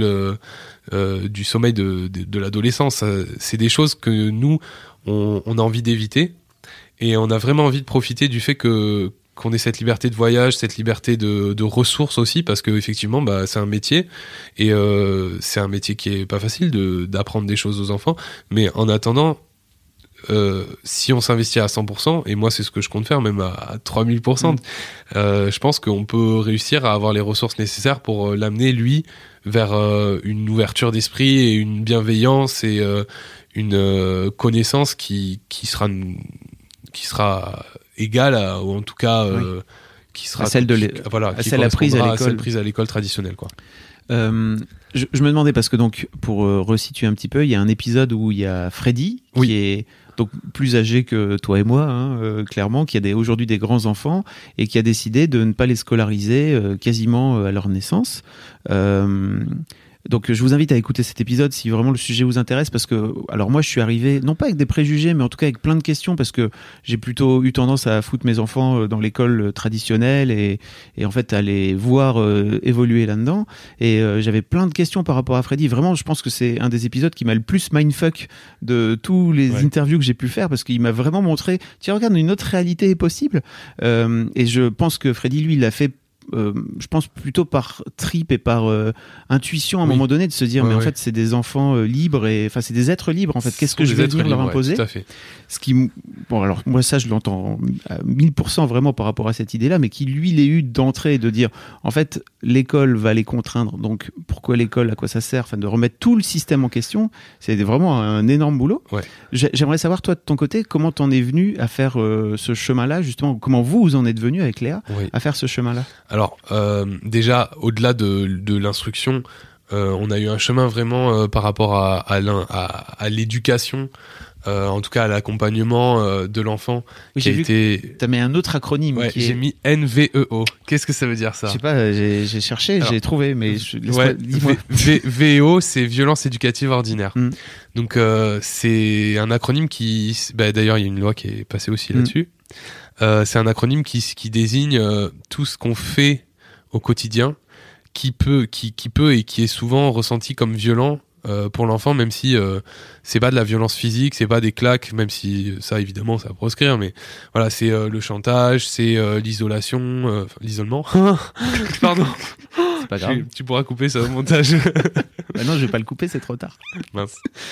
euh, du sommeil de, de, de l'adolescence. C'est des choses que nous, on, on a envie d'éviter. Et on a vraiment envie de profiter du fait que qu'on ait cette liberté de voyage, cette liberté de, de ressources aussi, parce que effectivement, bah, c'est un métier et euh, c'est un métier qui est pas facile de d'apprendre des choses aux enfants. Mais en attendant, Euh, si on s'investit à cent pour cent, et moi c'est ce que je compte faire, même à, à trois mille pour cent, mmh. euh, je pense qu'on peut réussir à avoir les ressources nécessaires pour euh, l'amener, lui, vers euh, une ouverture d'esprit et une bienveillance et euh, une euh, connaissance qui, qui, sera, qui sera égale, à, ou en tout cas euh, oui. qui sera à celle, de l'é... voilà, à qui celle apprise à l'école. À celle prise à l'école traditionnelle, quoi. Euh, je, je me demandais, parce que donc, pour euh, resituer un petit peu, il y a un épisode où il y a Freddy, qui oui. est donc plus âgé que toi et moi, hein, euh, clairement, qui a des, aujourd'hui des grands enfants et qui a décidé de ne pas les scolariser euh, quasiment à leur naissance. Euh, Donc je vous invite à écouter cet épisode si vraiment le sujet vous intéresse, parce que alors moi je suis arrivé non pas avec des préjugés, mais en tout cas avec plein de questions, parce que j'ai plutôt eu tendance à foutre mes enfants dans l'école traditionnelle et, et en fait à les voir euh, évoluer là-dedans, et euh, j'avais plein de questions par rapport à Freddy. Vraiment, je pense que c'est un des épisodes qui m'a le plus mindfuck de tous les ouais. interviews que j'ai pu faire, parce qu'il m'a vraiment montré, tiens regarde, une autre réalité est possible, euh, et je pense que Freddy lui il l'a fait Euh, je pense plutôt par trip et par euh, intuition à un oui. moment donné, de se dire ouais, mais en ouais. fait c'est des enfants euh, libres, et enfin c'est des êtres libres en fait, qu'est-ce que je vais venir libres, leur imposer, ouais, tout à fait. Ce qui, bon alors moi ça je l'entends à mille pour cent vraiment par rapport à cette idée là, mais qui lui l'ait eu d'entrée, de dire en fait l'école va les contraindre, donc pourquoi l'école, à quoi ça sert, enfin de remettre tout le système en question, c'est vraiment un énorme boulot. ouais. J'aimerais savoir toi de ton côté comment t'en es venu à faire euh, ce chemin là, justement comment vous vous en êtes venu avec Léa oui. à faire ce chemin là. Alors, euh, déjà, au-delà de, de l'instruction, euh, on a eu un chemin vraiment euh, par rapport à, à, à, à l'éducation, euh, en tout cas à l'accompagnement euh, de l'enfant. Oui, qui j'ai a vu été... T'as mis un autre acronyme. Ouais, qui j'ai est... mis N V E O. Qu'est-ce que ça veut dire, ça ? Je sais pas, j'ai, j'ai cherché, Alors, j'ai trouvé, mais je... ouais, dis-moi. V- VEO, c'est violence éducative ordinaire. Mm. Donc, euh, c'est un acronyme qui... Bah, d'ailleurs, il y a une loi qui est passée aussi mm. là-dessus. Euh, c'est un acronyme qui, qui désigne euh, tout ce qu'on fait au quotidien qui peut, qui, qui peut et qui est souvent ressenti comme violent euh, pour l'enfant, même si euh, c'est pas de la violence physique, c'est pas des claques, même si ça évidemment ça va proscrire, mais voilà, c'est euh, le chantage, c'est euh, l'isolation, euh, l'isolement. Pardon. C'est pas grave. Tu, tu pourras couper ça au montage. Bah non, je vais pas le couper, c'est trop tard. Mince.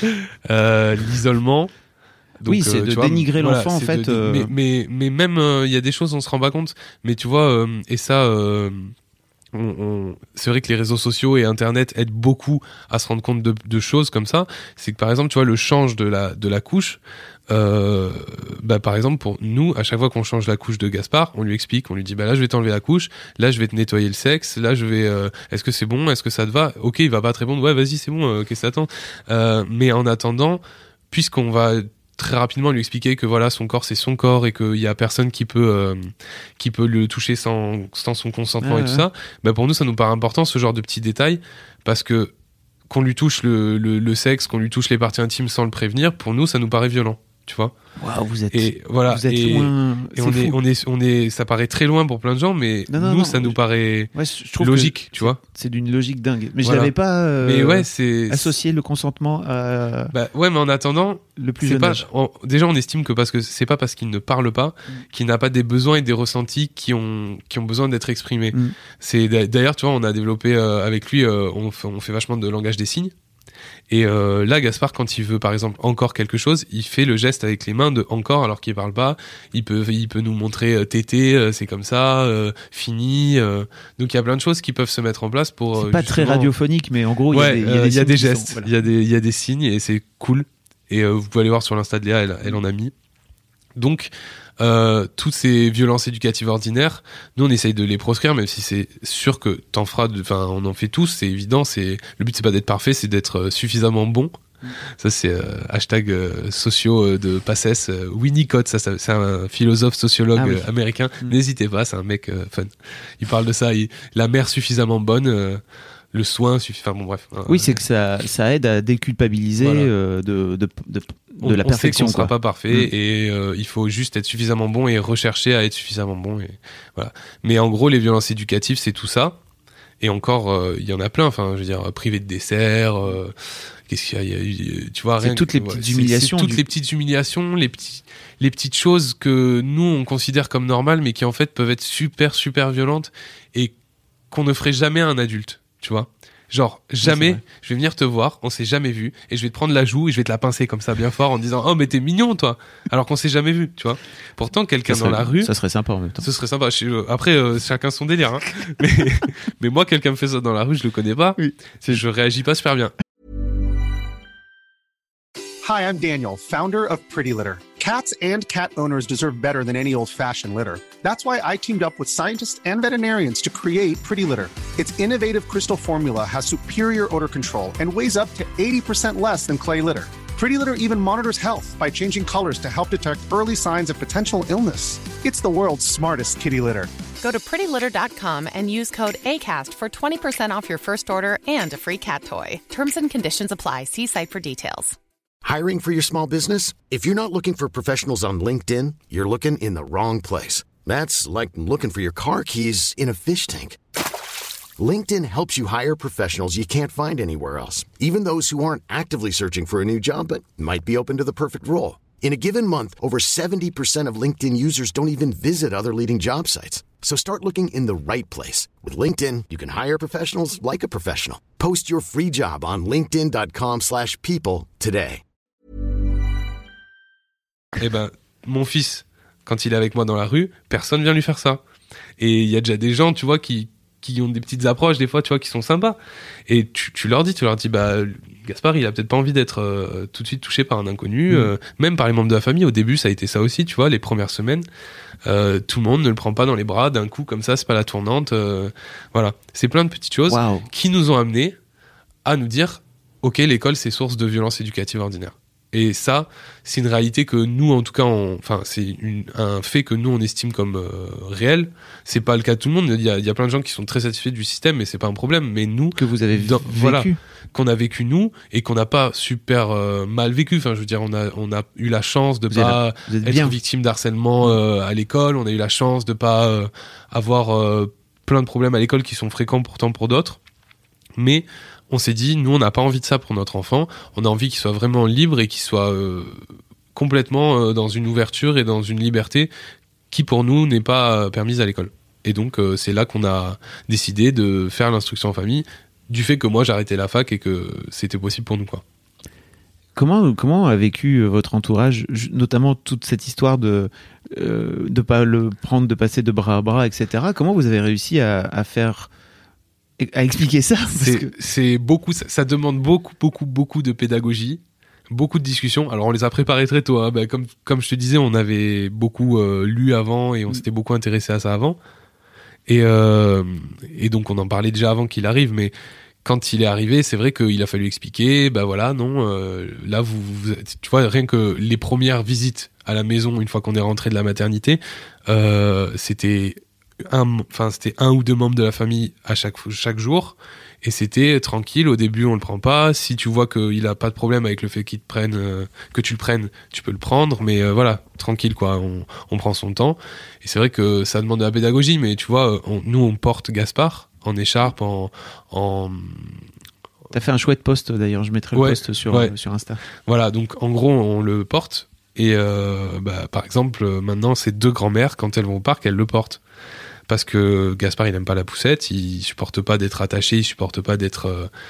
Euh, l'isolement. Donc, oui, c'est euh, de vois, dénigrer voilà, l'enfant en fait. De, euh... mais, mais, mais même il euh, y a des choses on se rend pas compte. Mais tu vois, euh, et ça, euh, on, on... c'est vrai que les réseaux sociaux et Internet aident beaucoup à se rendre compte de, de choses comme ça. C'est que par exemple, tu vois, le change de la de la couche. Euh, bah par exemple pour nous, à chaque fois qu'on change la couche de Gaspard, on lui explique, on lui dit bah là je vais t'enlever la couche, là je vais te nettoyer le sexe, là je vais, euh, est-ce que c'est bon, est-ce que ça te va ? Ok, il va pas te répondre, ouais vas-y c'est bon, euh, qu'est-ce que t'attends ? euh, Mais en attendant, puisqu'on va très rapidement lui expliquer que voilà son corps c'est son corps et qu'il y a personne qui peut euh, qui peut le toucher sans sans son consentement ah, et tout ouais. ça, bah pour nous ça nous paraît important ce genre de petits détails, parce que qu'on lui touche le, le, le sexe, qu'on lui touche les parties intimes sans le prévenir, pour nous ça nous paraît violent, tu vois. Waouh, vous êtes, et voilà, vous êtes et, loin. Et on est, on est, on est, ça paraît très loin pour plein de gens, mais non, non, nous, non, ça nous paraît ouais, logique, tu vois. C'est d'une logique dingue. Mais voilà. je l'avais pas euh, mais ouais, c'est... associé le consentement à. Bah ouais, mais en attendant, le plus c'est jeune pas. âge. On, déjà, on estime que parce que c'est pas parce qu'il ne parle pas mm. qu'il n'a pas des besoins et des ressentis qui ont, qui ont besoin d'être exprimés. Mm. C'est d'ailleurs, tu vois, on a développé euh, avec lui, euh, on, fait, on fait vachement de langage des signes. Et euh, là, Gaspard, quand il veut, par exemple, encore quelque chose, il fait le geste avec les mains de encore, alors qu'il parle pas. Il peut, il peut nous montrer euh, tété, euh, c'est comme ça, euh, fini. Euh. Donc il y a plein de choses qui peuvent se mettre en place pour. C'est euh, pas très radiophonique, mais en gros, il ouais, y a des, y a des, y a des gestes, il sont, voilà. y a des, il y a des signes et c'est cool. Et euh, vous pouvez aller voir sur l'Insta de Léa, elle, elle en a mis. Donc, euh, toutes ces violences éducatives ordinaires, nous on essaye de les proscrire, même si c'est sûr que t'en feras, enfin on en fait tous, c'est évident. C'est le but, c'est pas d'être parfait, c'est d'être suffisamment bon. Ça c'est euh, hashtag euh, sociaux euh, de Passes, euh, Winnicott, ça, ça c'est un philosophe sociologue ah, oui. euh, américain. Mmh. N'hésitez pas, c'est un mec euh, fun. Il parle de ça. Il, la mère suffisamment bonne. Euh, le soin suffit. Enfin bon, bref. Oui, c'est que ça, ça aide à déculpabiliser voilà. euh, de, de, de, de on, la perfection. On sait qu'on quoi. sera pas parfait mmh. et euh, il faut juste être suffisamment bon et rechercher à être suffisamment bon. Et voilà. Mais en gros, les violences éducatives, c'est tout ça. Et encore, il euh, y en a plein. Enfin, je veux dire, privé de dessert. Euh, qu'est-ce qu'il y a, il y a Tu vois, c'est rien. Toutes les que, petites ouais, humiliations. C'est, c'est toutes du... les petites humiliations, les petits, les petites choses que nous on considère comme normales, mais qui en fait peuvent être super, super violentes et qu'on ne ferait jamais à un adulte. Tu vois. Genre, jamais, oui, je vais venir te voir, on s'est jamais vu, et je vais te prendre la joue et je vais te la pincer comme ça bien fort en disant, oh, mais t'es mignon, toi, alors qu'on s'est jamais vu, tu vois. Pourtant, quelqu'un serait, dans la rue. Ça serait sympa en même temps. Ce serait sympa. Après, euh, chacun son délire, hein. mais, mais moi, quelqu'un me fait ça dans la rue, je le connais pas. Oui. Je réagis pas super bien. Hi, I'm Daniel, founder of Pretty Litter. Cats and cat owners deserve better than any old-fashioned litter. That's why I teamed up with scientists and veterinarians to create Pretty Litter. Its innovative crystal formula has superior odor control and weighs up to eighty percent less than clay litter. Pretty Litter even monitors health by changing colors to help detect early signs of potential illness. It's the world's smartest kitty litter. Go to pretty litter dot com and use code ACAST for twenty percent off your first order and a free cat toy. Terms and conditions apply. See site for details. Hiring for your small business? If you're not looking for professionals on LinkedIn, you're looking in the wrong place. That's like looking for your car keys in a fish tank. LinkedIn helps you hire professionals you can't find anywhere else, even those who aren't actively searching for a new job but might be open to the perfect role. In a given month, over seventy percent of LinkedIn users don't even visit other leading job sites. So start looking in the right place. With LinkedIn, you can hire professionals like a professional. Post your free job on linkedin dot com slash people today. Eh ben, mon fils, quand il est avec moi dans la rue, personne vient lui faire ça. Et il y a déjà des gens, tu vois, qui, qui ont des petites approches, des fois, tu vois, qui sont sympas. Et tu, tu leur dis, tu leur dis, bah, Gaspard, il a peut-être pas envie d'être euh, tout de suite touché par un inconnu, mmh. euh, même par les membres de la famille. Au début, ça a été ça aussi, tu vois, les premières semaines. Euh, tout le monde ne le prend pas dans les bras d'un coup, comme ça, c'est pas la tournante. Euh, voilà. C'est plein de petites choses wow. qui nous ont amenés à nous dire, ok, l'école, c'est source de violence éducative ordinaire. Et ça, c'est une réalité que nous, en tout cas, on, enfin, c'est une, un fait que nous, on estime comme euh, réel. C'est pas le cas de tout le monde. Il y a, il y a plein de gens qui sont très satisfaits du système, mais c'est pas un problème. Mais nous, que vous avez dans, vécu, voilà, qu'on a vécu nous et qu'on n'a pas super euh, mal vécu. Enfin, je veux dire, on a, on a eu la chance de vous pas êtes, être bien. victime d'harcèlement euh, à l'école. On a eu la chance de pas euh, avoir euh, plein de problèmes à l'école qui sont fréquents pourtant pour d'autres. Mais on s'est dit, nous, on n'a pas envie de ça pour notre enfant. On a envie qu'il soit vraiment libre et qu'il soit euh, complètement euh, dans une ouverture et dans une liberté qui, pour nous, n'est pas euh, permise à l'école. Et donc, euh, c'est là qu'on a décidé de faire l'instruction en famille, du fait que moi, j'ai arrêté la fac et que c'était possible pour nous, quoi. Comment, comment a vécu votre entourage, notamment toute cette histoire de euh, de pas le prendre, de passer de bras à bras, et cetera. Comment vous avez réussi à, à faire... à expliquer ça parce c'est, que... c'est beaucoup, ça, ça demande beaucoup, beaucoup, beaucoup de pédagogie, beaucoup de discussions. Alors on les a préparés très tôt. Hein. Ben, comme, comme je te disais, on avait beaucoup euh, lu avant et on mmh. s'était beaucoup intéressé à ça avant. Et, euh, et donc on en parlait déjà avant qu'il arrive, mais quand il est arrivé, c'est vrai qu'il a fallu expliquer. Ben voilà, non, euh, là vous, vous, tu vois, rien que les premières visites à la maison une fois qu'on est rentré de la maternité, euh, c'était un, enfin c'était un ou deux membres de la famille à chaque chaque jour, et c'était tranquille. Au début, on le prend pas. Si tu vois qu'il a pas de problème avec le fait qu'il te prenne, euh, que tu le prennes, tu peux le prendre. Mais euh, voilà, tranquille quoi. On, on prend son temps. Et c'est vrai que ça demande de la pédagogie. Mais tu vois, on, nous on porte Gaspard en écharpe, en, en... T'as fait un chouette post d'ailleurs. Je mettrai le ouais, post sur ouais. euh, sur Insta. Voilà, donc en gros on le porte. Et euh, bah, par exemple, maintenant ces deux grand-mères, quand elles vont au parc, elles le portent. Parce que Gaspard, il aime pas la poussette, il supporte pas d'être attaché, il supporte pas d'être, euh,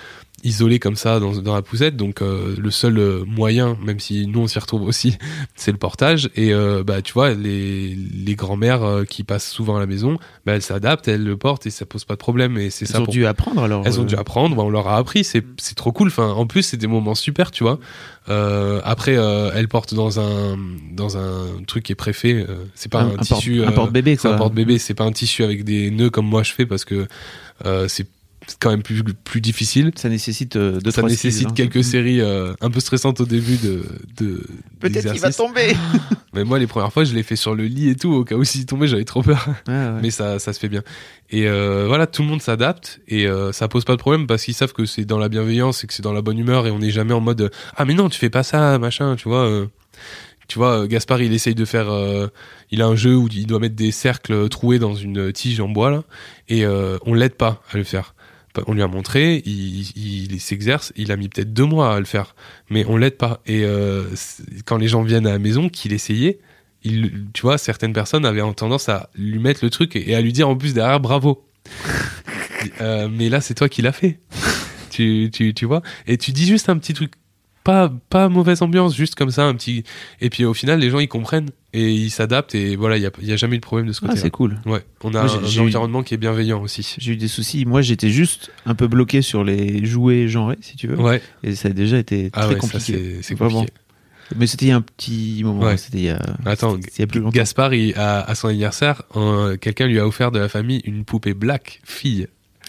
isolé comme ça dans, dans la poussette, donc euh, le seul euh, moyen, même si nous on s'y retrouve aussi, c'est le portage. Et euh, bah tu vois, les les grand-mères euh, qui passent souvent à la maison, bah elles s'adaptent, elles le portent et ça pose pas de problème. Et c'est Elles ça. ont pour... dû apprendre alors. Elles ont euh... dû apprendre, bah, on leur a appris, c'est c'est trop cool. Enfin, en plus c'est des moments super, tu vois. Euh, après, euh, elles portent dans un dans un truc qui est préfet. Euh, c'est pas un, un, un tissu, porte, euh, un porte-bébé quoi. C'est un porte-bébé, c'est pas un tissu avec des nœuds comme moi je fais parce que euh, c'est c'est quand même plus plus difficile. Ça nécessite euh, deux ça trois nécessite skills, hein. quelques séries euh, un peu stressantes au début de de peut-être qu'il va tomber. Mais moi les premières fois je l'ai fait sur le lit et tout au cas où s'il tombait j'avais trop peur. Ouais, ouais. Mais ça ça se fait bien. Et euh, voilà, tout le monde s'adapte et euh, ça pose pas de problème parce qu'ils savent que c'est dans la bienveillance et que c'est dans la bonne humeur et on n'est jamais en mode euh, ah mais non tu fais pas ça machin, tu vois. Euh, tu vois, Gaspard il essaye de faire euh, il a un jeu où il doit mettre des cercles troués dans une tige en bois là et euh, on l'aide pas à le faire. On lui a montré, il, il, il s'exerce, il a mis peut-être deux mois à le faire, mais on l'aide pas. Et euh, quand les gens viennent à la maison, qu'il essayait, il, tu vois, certaines personnes avaient tendance à lui mettre le truc et, et à lui dire en plus derrière bravo. euh, mais là, c'est toi qui l'as fait. tu, tu, tu vois. Et tu dis juste un petit truc, pas, pas mauvaise ambiance, juste comme ça, un petit. Et puis au final, les gens ils comprennent et ils s'adaptent et voilà, il y a, y a jamais eu de problème de ce côté-là. Ah, c'est cool. Ouais, on a Moi, j'ai, un j'ai environnement eu... qui est bienveillant aussi. J'ai eu des soucis. Moi, j'étais juste un peu bloqué sur les jouets genrés, si tu veux. Ouais. Et ça a déjà été ah très ouais, compliqué. Ça, c'est, c'est Vraiment. compliqué. Mais c'était il y a un petit moment. Ouais. C'était il y a. Attends, c'était, il y a plus longtemps. Gaspard, il, à, à son anniversaire, euh, quelqu'un lui a offert de la famille une poupée black fille.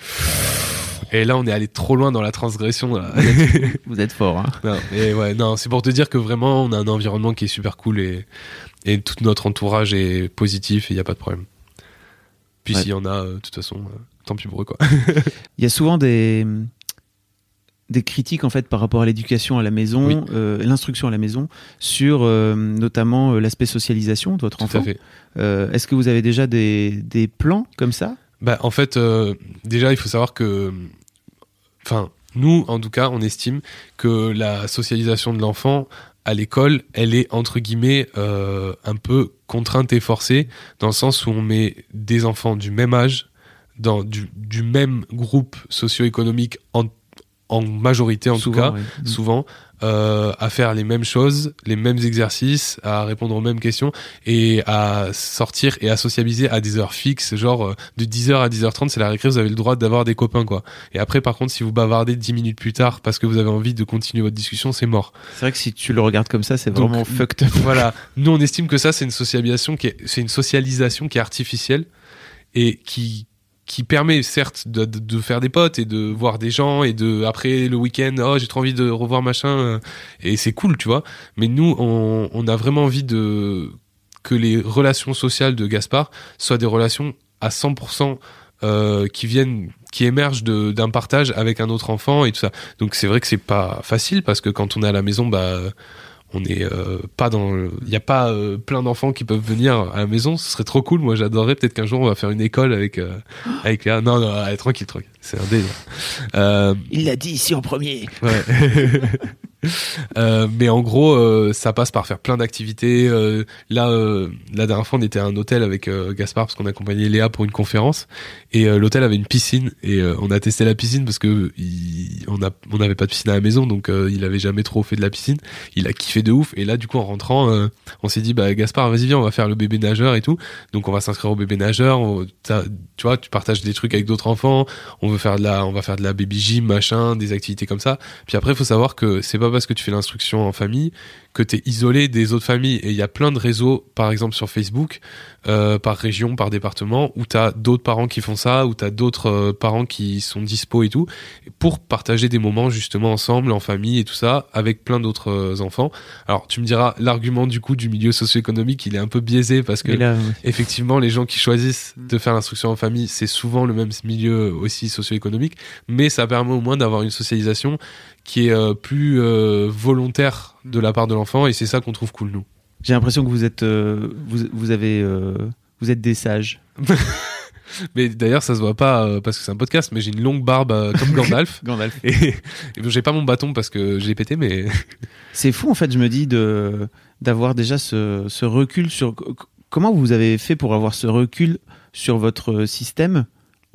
Et là, on est allé trop loin dans la transgression. Là. Vous, êtes, vous êtes fort, hein. Non, et ouais, non, c'est pour te dire que vraiment, on a un environnement qui est super cool et, et tout notre entourage est positif et il n'y a pas de problème. Puis ouais. S'il y en a, euh, de toute façon, euh, tant pis pour eux, quoi. Il y a souvent des, des critiques, en fait, par rapport à l'éducation à la maison, oui. euh, l'instruction à la maison, sur euh, notamment euh, l'aspect socialisation de votre enfant. Tout à fait. Euh, est-ce que vous avez déjà des, des plans comme ça ? Bah, en fait, euh, déjà, il faut savoir que, enfin, nous, en tout cas, on estime que la socialisation de l'enfant à l'école, elle est entre guillemets euh, un peu contrainte et forcée, dans le sens où on met des enfants du même âge, dans du, du même groupe socio-économique en, en majorité en souvent, tout cas, oui. souvent, euh, à faire les mêmes choses, les mêmes exercices, à répondre aux mêmes questions et à sortir et à sociabiliser à des heures fixes, genre de dix heures à dix heures trente, c'est la récré, vous avez le droit d'avoir des copains, quoi. Et après, par contre, si vous bavardez dix minutes plus tard parce que vous avez envie de continuer votre discussion, c'est mort. C'est vrai que si tu le regardes comme ça, c'est vraiment Donc, fucked up. Voilà. Nous, on estime que ça, c'est une socialisation qui est, c'est une socialisation qui est artificielle et qui, qui permet certes de, de, de faire des potes et de voir des gens et de après le week-end oh j'ai trop envie de revoir machin et c'est cool tu vois, mais nous on, on a vraiment envie de que les relations sociales de Gaspard soient des relations à cent pour cent euh, qui viennent qui émergent de, d'un partage avec un autre enfant et tout ça. Donc c'est vrai que c'est pas facile parce que quand on est à la maison bah on est euh, pas dans il y a pas euh, plein d'enfants qui peuvent venir à la maison, ce serait trop cool. Moi j'adorerais, peut-être qu'un jour on va faire une école avec euh, avec Léa. Non non allez, tranquille tranquille, c'est un délire. Euh, il l'a dit ici en premier. Ouais. Euh, mais en gros, euh, ça passe par faire plein d'activités. Euh, là, euh, la dernière fois, on était à un hôtel avec euh, Gaspard parce qu'on accompagnait Léa pour une conférence et euh, l'hôtel avait une piscine et euh, on a testé la piscine parce que il, on a on n'avait pas de piscine à la maison, donc euh, il avait jamais trop fait de la piscine. Il a kiffé de ouf et là, du coup, en rentrant, euh, on s'est dit bah Gaspard, vas-y viens, on va faire le bébé nageur et tout. Donc on va s'inscrire au bébé nageur. On, tu vois, tu partages des trucs avec d'autres enfants. On veut faire de la, on va faire de la baby gym, machin, des activités comme ça. Puis après, il faut savoir que c'est pas parce que tu fais l'instruction en famille que t'es isolé des autres familles et il y a plein de réseaux par exemple sur Facebook euh, par région, par département où t'as d'autres parents qui font ça, où t'as d'autres euh, parents qui sont dispo et tout pour partager des moments justement ensemble en famille et tout ça avec plein d'autres euh, enfants. Alors tu me diras l'argument du coup du milieu socio-économique il est un peu biaisé parce que là, oui. Effectivement les gens qui choisissent de faire l'instruction en famille c'est souvent le même milieu aussi socio-économique, mais ça permet au moins d'avoir une socialisation qui est euh, plus euh, volontaire de la part de l'enfant et c'est ça qu'on trouve cool nous. J'ai l'impression que vous êtes euh, vous vous avez euh, vous êtes des sages. Mais d'ailleurs ça se voit pas euh, parce que c'est un podcast, mais j'ai une longue barbe euh, comme Gandalf. Gandalf. Et, et bon, j'ai pas mon bâton parce que je l'ai pété, mais c'est fou en fait. Je me dis de d'avoir déjà ce ce recul sur comment vous avez fait pour avoir ce recul sur votre système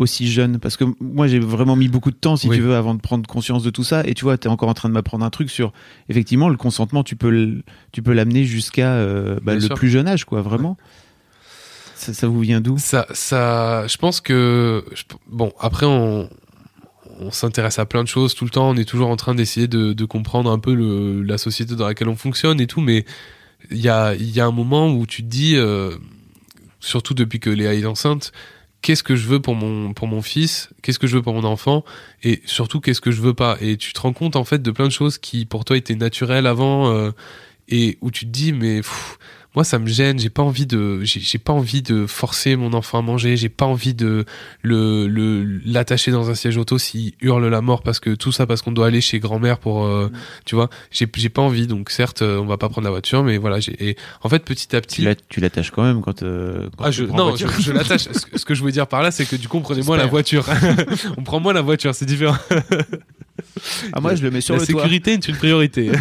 aussi jeune? Parce que moi, j'ai vraiment mis beaucoup de temps, si oui. tu veux, avant de prendre conscience de tout ça. Et tu vois, tu es encore en train de m'apprendre un truc sur, effectivement, le consentement, tu peux, le, tu peux l'amener jusqu'à euh, bah, le sûr. plus jeune âge, quoi, vraiment. Ouais. Ça, ça vous vient d'où? Ça, ça, je pense que, je, bon, après, on, on s'intéresse à plein de choses tout le temps. On est toujours en train d'essayer de, de comprendre un peu le, la société dans laquelle on fonctionne et tout. Mais il y a, il y a un moment où tu te dis, euh, surtout depuis que Léa est enceinte, qu'est-ce que je veux pour mon, pour mon fils? Qu'est-ce que je veux pour mon enfant? Et surtout, qu'est-ce que je veux pas? Et tu te rends compte, en fait, de plein de choses qui, pour toi, étaient naturelles avant, euh, et où tu te dis, mais, pff, moi, ça me gêne, j'ai pas envie de, j'ai, j'ai pas envie de forcer mon enfant à manger, j'ai pas envie de le, le, l'attacher dans un siège auto s'il hurle la mort parce que tout ça parce qu'on doit aller chez grand-mère pour, euh, mmh. tu vois, j'ai, j'ai pas envie, donc certes, on va pas prendre la voiture, mais voilà, j'ai, et en fait, petit à petit. Tu, la, tu l'attaches quand même quand, euh, quand ah, tu je, prends non, voiture. je, je l'attache. Ce, ce que je voulais dire par là, c'est que du coup, on prenait moins la voiture. On prend moins la voiture, c'est différent. Ah, moi, je le mets sur la le toit. La sécurité est une priorité.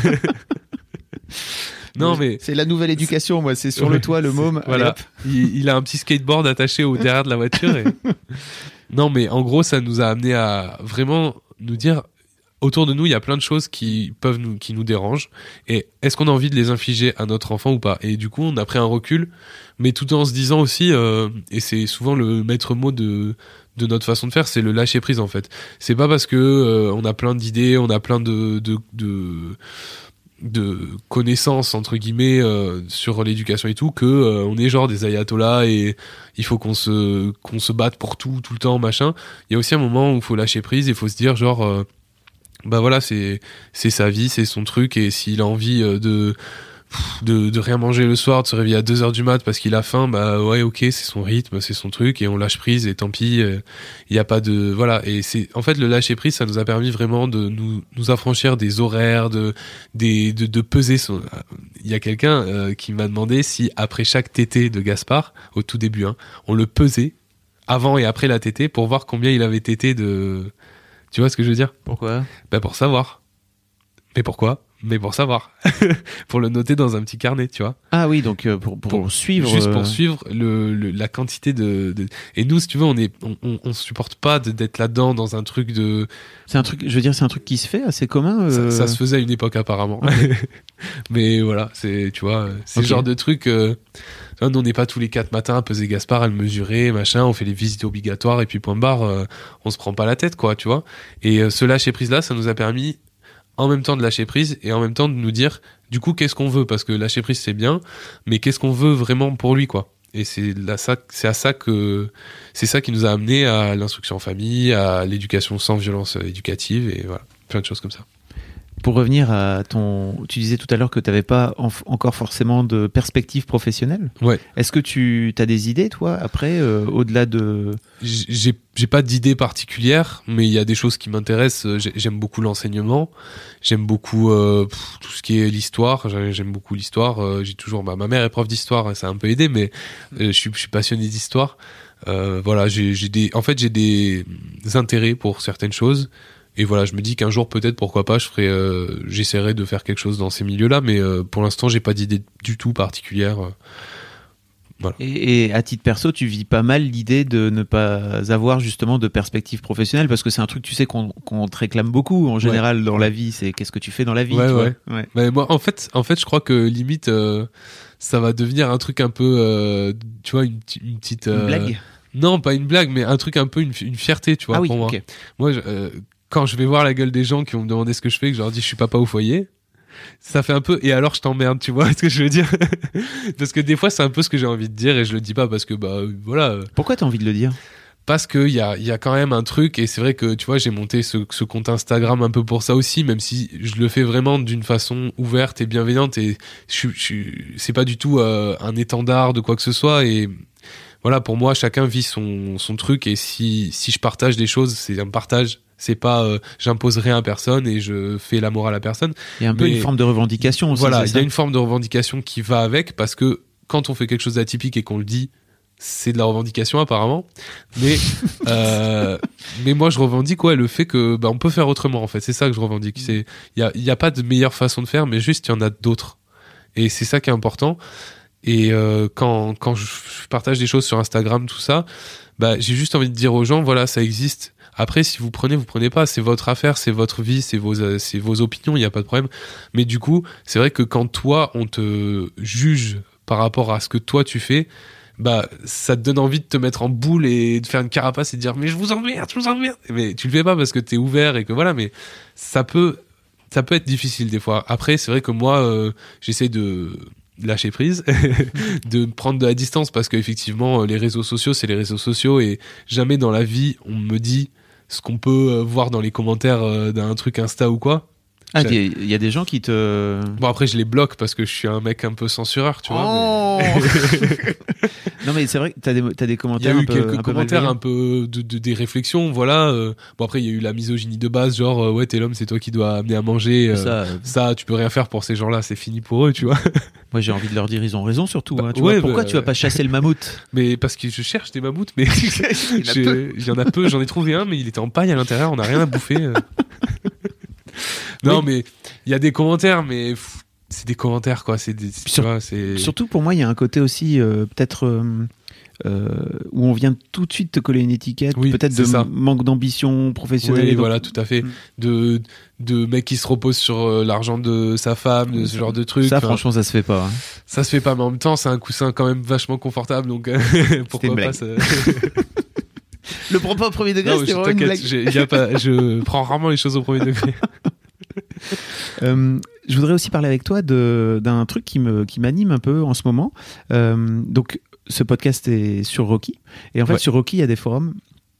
Non, mais c'est la nouvelle éducation, moi, c'est sur ouais, le toit, le môme. Voilà. Il, il a un petit skateboard attaché au derrière de la voiture. Et... non, mais en gros, ça nous a amené à vraiment nous dire, autour de nous, il y a plein de choses qui peuvent nous, qui nous dérangent. Et est-ce qu'on a envie de les infliger à notre enfant ou pas? Et du coup, on a pris un recul, mais tout en se disant aussi, euh, et c'est souvent le maître mot de de notre façon de faire, c'est le lâcher prise en fait. C'est pas parce que euh, on a plein d'idées, on a plein de de, de de connaissances entre guillemets euh, sur l'éducation et tout que euh, on est genre des ayatollahs et il faut qu'on se qu'on se batte pour tout tout le temps machin. Il y a aussi un moment où il faut lâcher prise et il faut se dire genre euh, bah voilà, c'est c'est sa vie, c'est son truc, et s'il a envie euh, de de de rien manger le soir, de se réveiller à deux heures du mat parce qu'il a faim, bah ouais, OK, c'est son rythme, c'est son truc, et on lâche prise et tant pis, il euh, y a pas de voilà. Et c'est en fait le lâcher prise, ça nous a permis vraiment de nous nous affranchir des horaires, de des de de peser son. Il y a quelqu'un euh, qui m'a demandé si après chaque tétée de Gaspard au tout début hein, on le pesait avant et après la tétée pour voir combien il avait tété de. Tu vois ce que je veux dire? Pourquoi? Bah pour savoir. Mais pourquoi? Mais pour savoir. Pour le noter dans un petit carnet, tu vois. Ah oui, donc euh, pour, pour, pour suivre. Juste euh... pour suivre le, le, la quantité de, de. Et nous, si tu veux, on est, on, on, on supporte pas de, d'être là-dedans dans un truc de. C'est un truc, je veux dire, c'est un truc qui se fait assez commun. Euh... Ça, ça se faisait à une époque apparemment. Okay. Mais voilà, c'est, tu vois, c'est okay. Le genre de truc. Euh... Nous, on n'est pas tous les quatre matins à peser Gaspard, à le mesurer, machin. On fait les visites obligatoires et puis point barre. Euh, on se prend pas la tête, quoi, tu vois. Et euh, ce lâcher prise là, ça nous a permis en même temps de lâcher prise et en même temps de nous dire du coup qu'est-ce qu'on veut, parce que lâcher prise c'est bien, mais qu'est-ce qu'on veut vraiment pour lui, quoi. Et c'est là ça, c'est à ça que c'est ça qui nous a amené à l'instruction en famille, à l'éducation sans violence éducative et voilà, plein de choses comme ça. Pour revenir à ton... Tu disais tout à l'heure que tu n'avais pas en... encore forcément de perspective professionnelle. Ouais. Est-ce que tu as des idées, toi, après, euh, au-delà de... J'ai, j'ai pas d'idées particulières, mais il y a des choses qui m'intéressent. J'aime beaucoup l'enseignement. J'aime beaucoup euh, pff, tout ce qui est l'histoire. J'aime beaucoup l'histoire. Euh, j'ai toujours... Bah, ma mère est prof d'histoire, ça a un peu aidé, mais euh, je, suis, je suis passionné d'histoire. Euh, voilà, j'ai, j'ai des... En fait, j'ai des intérêts pour certaines choses. Et voilà, je me dis qu'un jour, peut-être, pourquoi pas, je ferai, euh, j'essaierai de faire quelque chose dans ces milieux-là, mais euh, pour l'instant, j'ai pas d'idée du tout particulière. Euh, voilà. Et, et à titre perso, tu vis pas mal l'idée de ne pas avoir justement de perspective professionnelle, parce que c'est un truc, tu sais, qu'on, qu'on te réclame beaucoup en général ouais. dans la vie. C'est qu'est-ce que tu fais dans la vie. Ouais, tu ouais. vois ouais. Mais moi, en fait, en fait, je crois que limite, euh, ça va devenir un truc un peu, euh, tu vois, une, une petite. Euh, une blague. Non, pas une blague, mais un truc un peu une, une fierté, tu vois, ah oui, pour moi. Okay. Moi, je, euh, quand je vais voir la gueule des gens qui vont me demander ce que je fais, que je leur dis je suis papa au foyer, ça fait un peu et alors je t'emmerde, tu vois ce que je veux dire. Parce que des fois c'est un peu ce que j'ai envie de dire et je le dis pas parce que bah voilà. Pourquoi t'as envie de le dire? Parce que il y a il y a quand même un truc, et c'est vrai que tu vois, j'ai monté ce ce compte Instagram un peu pour ça aussi, même si je le fais vraiment d'une façon ouverte et bienveillante, et je je c'est pas du tout euh, un étendard de quoi que ce soit. Et voilà, pour moi chacun vit son son truc, et si si je partage des choses, c'est un partage. C'est pas euh, j'impose rien à personne et je fais la morale à personne. Il y a un peu mais, une forme de revendication aussi. Voilà, il y a une forme de revendication qui va avec, parce que quand on fait quelque chose d'atypique et qu'on le dit, c'est de la revendication apparemment. Mais euh, mais moi je revendique ouais le fait que bah on peut faire autrement en fait. C'est ça que je revendique. C'est il y a il y a pas de meilleure façon de faire, mais juste il y en a d'autres. Et c'est ça qui est important. Et euh, quand quand je partage des choses sur Instagram, tout ça, bah j'ai juste envie de dire aux gens, voilà, ça existe. Après, si vous prenez, vous prenez pas, c'est votre affaire, c'est votre vie, c'est vos, euh, c'est vos opinions, il y a pas de problème. Mais du coup, c'est vrai que quand toi, on te juge par rapport à ce que toi tu fais, bah ça te donne envie de te mettre en boule et de faire une carapace et de dire mais je vous emmerde, je vous emmerde. Mais tu le fais pas parce que t'es ouvert et que voilà, mais ça peut, ça peut être difficile des fois. Après, c'est vrai que moi, euh, j'essaie de lâcher prise, de prendre de la distance parce qu'effectivement, les réseaux sociaux, c'est les réseaux sociaux et jamais dans la vie on me dit ce qu'on peut voir dans les commentaires d'un truc Insta ou quoi. Ah, il y a des gens qui te... Bon, après, je les bloque parce que je suis un mec un peu censureur, tu vois. Oh mais... non, mais c'est vrai que t'as des, t'as des commentaires un peu... Il y a eu quelques un peu commentaires un peu de, de, des réflexions, voilà. Euh, bon, après, il y a eu la misogynie de base, genre, euh, ouais, t'es l'homme, c'est toi qui dois amener à manger. Euh, ça, euh... ça, tu peux rien faire pour ces gens-là, c'est fini pour eux, tu vois. Moi, j'ai envie de leur dire, ils ont raison, surtout. Bah, hein, tu ouais, vois, pourquoi bah, tu vas pas chasser le mammouth? Mais parce que je cherche des mammouths, mais il y en a peu, j'en ai trouvé un, mais il était en paille à l'intérieur, on n'a rien à bouffer. Non, oui. Mais il y a des commentaires, mais pff, c'est des commentaires, quoi. C'est des, Sur, tu vois, c'est... Surtout pour moi, il y a un côté aussi, euh, peut-être, euh, euh, où on vient tout de suite te coller une étiquette, oui, peut-être de ça. manque d'ambition professionnelle. Oui, donc... voilà, tout à fait. Mm. De, de mec qui se repose sur euh, l'argent de sa femme, de ce genre de trucs. Ça, enfin, franchement, ça se fait pas. Hein. Ça se fait pas, mais en même temps, c'est un coussin quand même vachement confortable, donc pourquoi pas ça... Le prends pas au premier degré, non, c'était vraiment une blague. Y a pas, je prends rarement les choses au premier degré. Euh, je voudrais aussi parler avec toi de, d'un truc qui, me, qui m'anime un peu en ce moment. Euh, donc, ce podcast est sur Rocky. Et en fait, ouais. sur Rocky, il y a des forums.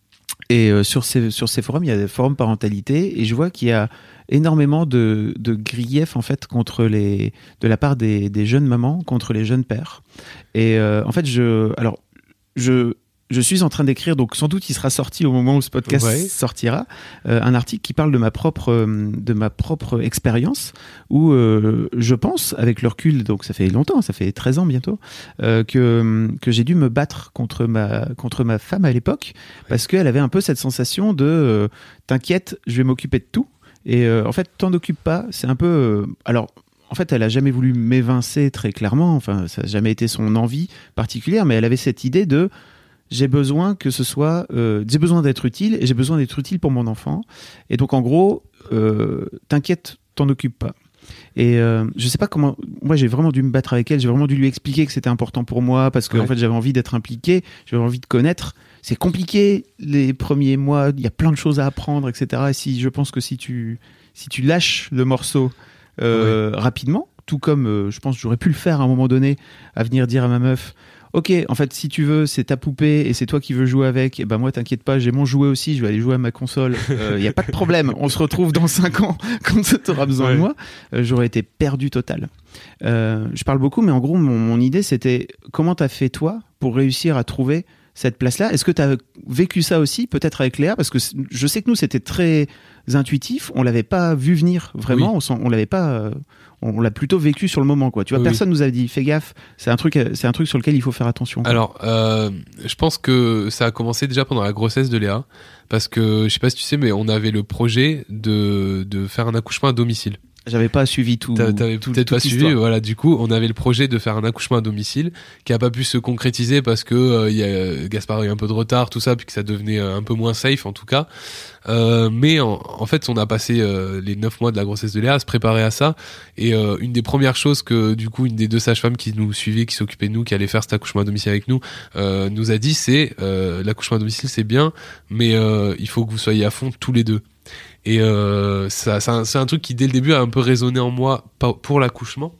Et euh, sur, ces, sur ces forums, il y a des forums parentalité. Et je vois qu'il y a énormément de, de griefs, en fait, contre les, de la part des, des jeunes mamans contre les jeunes pères. Et euh, en fait, je... Alors, je... Je suis en train d'écrire, donc sans doute il sera sorti au moment où ce podcast ouais. sortira, euh, un article qui parle de ma propre, euh, de ma propre expérience, où euh, je pense, avec le recul, donc ça fait longtemps, ça fait treize ans bientôt, euh, que, que j'ai dû me battre contre ma, contre ma femme à l'époque, parce qu'elle avait un peu cette sensation de euh, « t'inquiète, je vais m'occuper de tout ». Et euh, en fait, t'en occupes pas, c'est un peu... Euh, alors, en fait, elle a jamais voulu m'évincer très clairement, enfin, ça n'a jamais été son envie particulière, mais elle avait cette idée de... J'ai besoin que ce soit, euh, j'ai besoin d'être utile et j'ai besoin d'être utile pour mon enfant. Et donc, en gros, euh, t'inquiète, t'en occupes pas. Et euh, je sais pas comment, moi j'ai vraiment dû me battre avec elle, j'ai vraiment dû lui expliquer que c'était important pour moi parce que ouais. en fait j'avais envie d'être impliqué, j'avais envie de connaître. C'est compliqué les premiers mois, il y a plein de choses à apprendre, et cetera. Et si, je pense que si tu, si tu lâches le morceau euh, ouais. rapidement, tout comme euh, je pense que j'aurais pu le faire à un moment donné, à venir dire à ma meuf, ok, en fait, si tu veux, c'est ta poupée et c'est toi qui veux jouer avec, et ben moi, t'inquiète pas, j'ai mon jouet aussi, je vais aller jouer à ma console. Il euh, y a pas de problème, on se retrouve dans cinq ans quand tu auras besoin ouais. de moi. Euh, j'aurais été perdu total. Euh, je parle beaucoup, mais en gros, mon, mon idée, c'était comment t'as fait toi pour réussir à trouver cette place-là. Est-ce que t'as vécu ça aussi, peut-être avec Léa, parce que je sais que nous, c'était très intuitif, on l'avait pas vu venir vraiment, oui. on, on l'avait pas. Euh, on l'a plutôt vécu sur le moment, quoi. Tu vois, oui, personne oui. nous a dit fais gaffe, c'est un truc, c'est un truc sur lequel il faut faire attention, quoi. Alors, euh, je pense que ça a commencé déjà pendant la grossesse de Léa, parce que je sais pas si tu sais, mais on avait le projet de de faire un accouchement à domicile. J'avais pas suivi tout. T'avais tout, peut-être pas suivi, voilà. Du coup, on avait le projet de faire un accouchement à domicile qui a pas pu se concrétiser parce que euh, y a, Gaspard a eu un peu de retard, tout ça, puis que ça devenait un peu moins safe en tout cas. Euh, mais en, en fait, on a passé euh, les neuf mois de la grossesse de Léa à se préparer à ça. Et euh, une des premières choses que, du coup, une des deux sages-femmes qui nous suivait, qui s'occupait de nous, qui allait faire cet accouchement à domicile avec nous, euh, nous a dit, c'est euh, l'accouchement à domicile, c'est bien, mais euh, il faut que vous soyez à fond tous les deux. Et euh, ça, c'est un, c'est un truc qui dès le début a un peu résonné en moi pour l'accouchement.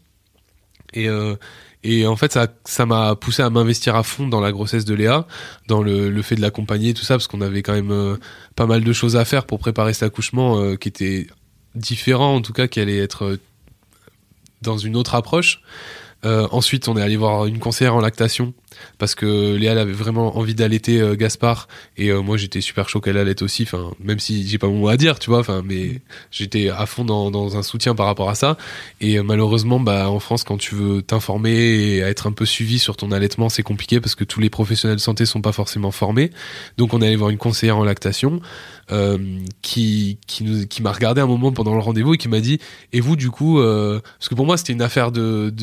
Et euh, et en fait ça ça m'a poussé à m'investir à fond dans la grossesse de Léa, dans le le fait de l'accompagner, tout ça, parce qu'on avait quand même euh, pas mal de choses à faire pour préparer cet accouchement euh, qui était différent, en tout cas qui allait être euh, dans une autre approche. Euh, ensuite, on est allé voir une conseillère en lactation parce que Léa elle avait vraiment envie d'allaiter euh, Gaspard et euh, moi j'étais super chaud qu'elle allaite aussi. Enfin, même si j'ai pas mon mot à dire, tu vois. Enfin, mais j'étais à fond dans, dans un soutien par rapport à ça. Et euh, malheureusement, bah en France, quand tu veux t'informer et être un peu suivi sur ton allaitement, c'est compliqué parce que tous les professionnels de santé sont pas forcément formés. Donc, on est allé voir une conseillère en lactation. Euh, qui qui nous qui m'a regardé un moment pendant le rendez-vous et qui m'a dit et vous du coup euh, parce que pour moi c'était une affaire de de Léa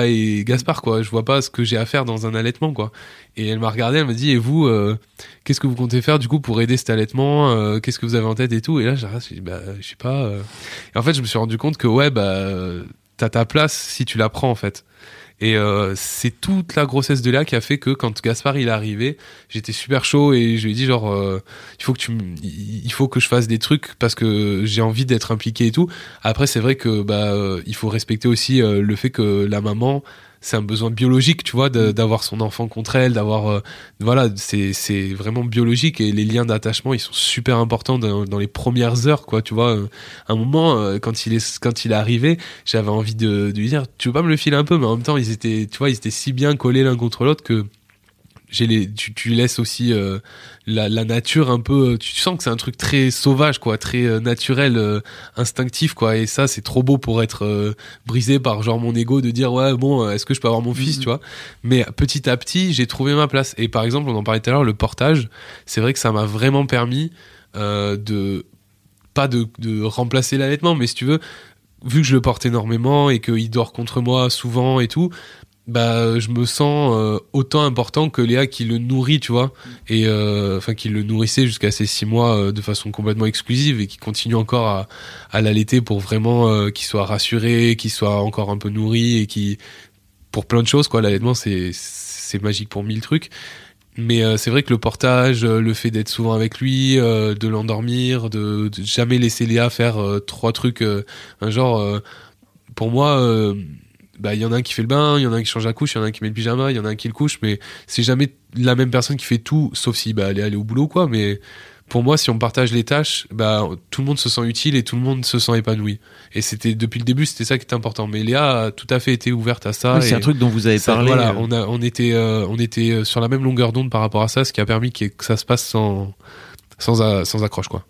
Léa et Gaspard, quoi. Je vois pas ce que j'ai à faire dans un allaitement, quoi. Et elle m'a regardé, elle m'a dit, et vous, euh, qu'est-ce que vous comptez faire du coup pour aider cet allaitement, euh, qu'est-ce que vous avez en tête et tout. Et là, j'ai dit, bah, je sais pas. Euh... Et en fait, je me suis rendu compte que ouais, bah, t'as ta place si tu la prends, en fait. Et euh, c'est toute la grossesse de Léa qui a fait que quand Gaspard il est arrivé, j'étais super chaud et je lui ai dit genre euh, il faut que tu m- il faut que je fasse des trucs parce que j'ai envie d'être impliqué et tout. Après c'est vrai que bah euh, il faut respecter aussi euh, le fait que la maman c'est un besoin biologique, tu vois, de, d'avoir son enfant contre elle, d'avoir euh, voilà, c'est c'est vraiment biologique et les liens d'attachement, ils sont super importants dans, dans les premières heures, quoi, tu vois. À un moment euh, quand il est quand il est arrivé, j'avais envie de, de lui dire tu veux pas me le filer un peu, mais en même temps, ils étaient tu vois, ils étaient si bien collés l'un contre l'autre que j'ai les tu tu laisses aussi euh, la la nature un peu, tu sens que c'est un truc très sauvage, quoi, très euh, naturel, euh, instinctif, quoi, et ça c'est trop beau pour être euh, brisé par genre mon ego de dire ouais bon, est-ce que je peux avoir mon fils, mm-hmm. tu vois. Mais petit à petit j'ai trouvé ma place. Et par exemple on en parlait tout à l'heure, le portage, c'est vrai que ça m'a vraiment permis euh, de pas de de remplacer l'allaitement, mais si tu veux, vu que je le porte énormément et qu'il dort contre moi souvent et tout, bah je me sens euh, autant important que Léa qui le nourrit, tu vois, et euh, enfin qui le nourrissait jusqu'à ses six mois euh, de façon complètement exclusive et qui continue encore à, à l'allaiter pour vraiment euh, qu'il soit rassuré, qu'il soit encore un peu nourri et qui pour plein de choses, quoi. L'allaitement c'est c'est magique pour mille trucs. Mais euh, c'est vrai que le portage, euh, le fait d'être souvent avec lui, euh, de l'endormir, de, de jamais laisser Léa faire euh, trois trucs, euh, un genre euh, pour moi euh, bah il y en a un qui fait le bain, il y en a un qui change la couche, il y en a un qui met le pyjama, il y en a un qui le couche, mais c'est jamais la même personne qui fait tout, sauf si bah elle est allée au boulot, quoi. Mais pour moi, si on partage les tâches, bah tout le monde se sent utile et tout le monde se sent épanoui. Et c'était depuis le début, c'était ça qui était important. Mais Léa a tout à fait été ouverte à ça. Oui, c'est un truc dont vous avez ça, parlé. Voilà, euh... on a on était euh, on était sur la même longueur d'onde par rapport à ça, ce qui a permis que ça se passe sans sans a, sans accroche, quoi.